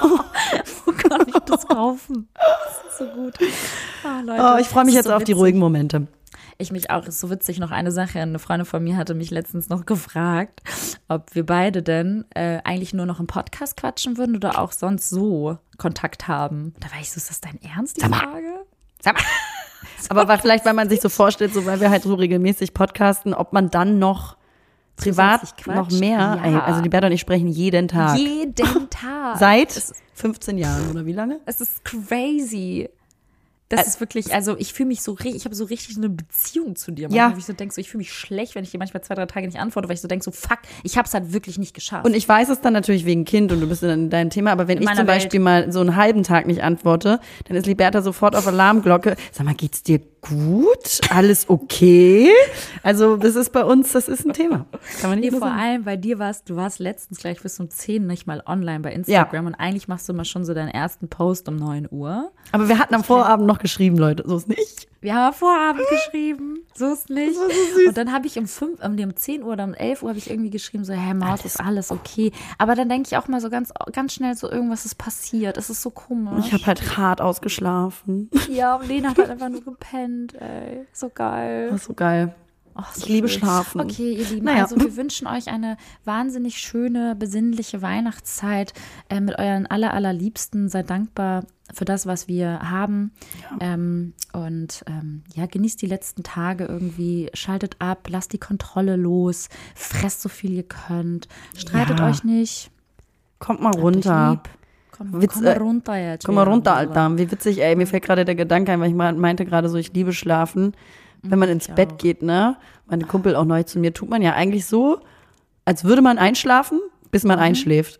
Wo kann ich das kaufen? Das ist so gut. Ah, Leute, Oh, ich freue mich das ist jetzt so auf die witzig. ruhigen Momente. Ich mich auch. Ist so witzig. Noch eine Sache. Eine Freundin von mir hatte mich letztens noch gefragt, ob wir beide denn äh, eigentlich nur noch im Podcast quatschen würden oder auch sonst so Kontakt haben. Da war ich so, ist das dein Ernst, die Sag mal. Frage? Sag mal. Aber weil, vielleicht, weil man sich so vorstellt, so weil wir halt so regelmäßig podcasten, ob man dann noch privat Zusätzlich quatscht? noch mehr, Ja. ey, also die Berta und ich sprechen jeden Tag. Jeden Tag. Seit Es, fünfzehn Jahren oder wie lange? es ist crazy. Das ist wirklich, also ich fühle mich so richtig, ich habe so richtig eine Beziehung zu dir. Ja. Manchmal, wo ich so denke, so, ich fühle mich schlecht, wenn ich dir manchmal zwei, drei Tage nicht antworte, weil ich so denke, so fuck, ich habe es halt wirklich nicht geschafft. Und ich weiß es dann natürlich wegen Kind und du bist in deinem Thema, aber wenn In ich meiner zum Welt. Beispiel mal so einen halben Tag nicht antworte, dann ist Liberta sofort auf Alarmglocke. Sag mal, geht's dir gut? Alles okay? Also das ist bei uns, das ist ein Thema. Kann man nicht Nee, so vor sagen. allem bei dir warst, du warst letztens gleich bis um zehn nicht mal online bei Instagram und eigentlich machst du immer schon so deinen ersten Post um neun Uhr. Aber wir hatten am Vorabend noch geschrieben, Leute, so ist nicht. Wir haben am Vorabend geschrieben, so ist nicht. Das war so süß. Und dann habe ich um fünf, um, nee, um zehn Uhr oder um elf Uhr habe ich irgendwie geschrieben, so, hey Maus, ist alles okay. Aber dann denke ich auch mal so ganz, ganz schnell so, irgendwas ist passiert. Es ist so komisch. Ich habe halt hart ausgeschlafen. Ja, und Lena hat halt einfach nur gepennt, ey. So geil. Das ist so geil. Oh, so Ich liebe schön. Schlafen. Okay, ihr Lieben, Naja. also wir wünschen euch eine wahnsinnig schöne, besinnliche Weihnachtszeit äh, mit euren aller, allerliebsten. Seid dankbar für das, was wir haben. Ähm, und ähm, ja, genießt die letzten Tage irgendwie. Schaltet ab, lasst die Kontrolle los. Fresst so viel ihr könnt. Streitet Ja. euch nicht. Kommt mal Habt euch runter. lieb. Komm, Witz, komm mal äh, runter jetzt. Komm mal wieder. runter, Alter. Wie witzig, ey. Mir fällt gerade der Gedanke ein, weil ich mal- meinte gerade so, ich liebe schlafen. Wenn man ins ich Bett auch. geht, ne? Meine Kumpel auch neu zu mir, tut man ja eigentlich so, als würde man einschlafen, bis man einschläft.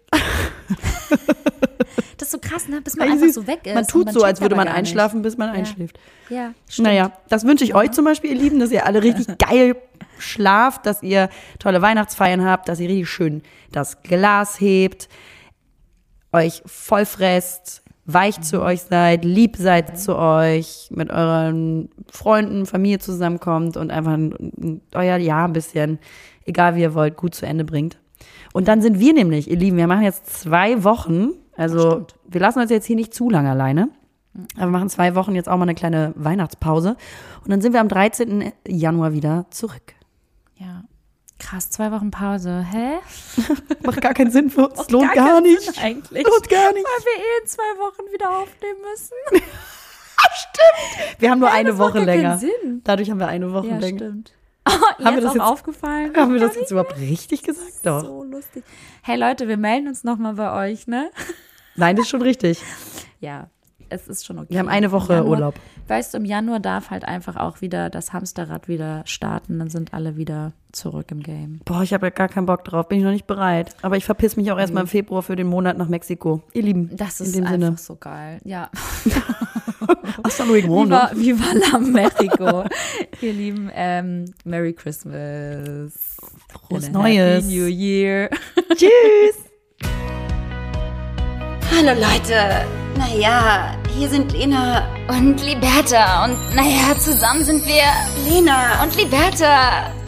Das ist so krass, ne? Bis man Eigentlich einfach süß. so weg ist. Man und tut so, checkt als würde aber man gar nicht. einschlafen, bis man einschläft. Ja, stimmt. Naja, das wünsche ich euch zum Beispiel, ihr Lieben, dass ihr alle richtig geil schlaft, dass ihr tolle Weihnachtsfeiern habt, dass ihr richtig schön das Glas hebt, euch vollfresst, weich zu euch seid, lieb seid zu euch, mit euren Freunden, Familie zusammenkommt und einfach ein, ein, euer Jahr ein bisschen, egal wie ihr wollt, gut zu Ende bringt. Und dann sind wir nämlich, ihr Lieben, wir machen jetzt zwei Wochen, also Stimmt. wir lassen uns jetzt hier nicht zu lange alleine, aber wir machen zwei Wochen jetzt auch mal eine kleine Weihnachtspause und dann sind wir am dreizehnten Januar wieder zurück. Ja. Krass, zwei Wochen Pause. Hä? Macht gar keinen Sinn für uns, Macht lohnt gar gar, keinen nicht. Sinn eigentlich. Lohnt gar nicht. Weil wir eh in zwei Wochen wieder aufnehmen müssen. Wir haben nur eine das macht Woche gar keinen länger. Sinn. Dadurch haben wir eine Woche Ja, länger. stimmt. Oh, Haben wir jetzt das auch jetzt- aufgefallen? Haben wir Gar das jetzt überhaupt richtig gesagt? Doch. So lustig. Hey Leute, wir melden uns nochmal bei euch, ne? Nein, das ist schon richtig. Ja, es ist schon okay. Wir haben eine Woche Im Januar, Urlaub. Weißt du, im Januar darf halt einfach auch wieder das Hamsterrad wieder starten. Dann sind alle wieder zurück im Game. Boah, ich habe ja gar keinen Bock drauf, bin ich noch nicht bereit. Aber ich verpiss mich auch erstmal im Februar für den Monat nach Mexiko. Ihr Lieben, Das in ist dem einfach Sinne. so geil. Ja. Hasta luego, Viva, ne? Viva la Mexico. Ihr Lieben, ähm, Merry Christmas. Frohes And a Neues. Happy New Year. Tschüss. Hallo Leute. Naja, hier sind Lena Und Liberta. Und naja, zusammen sind wir Lena und Liberta.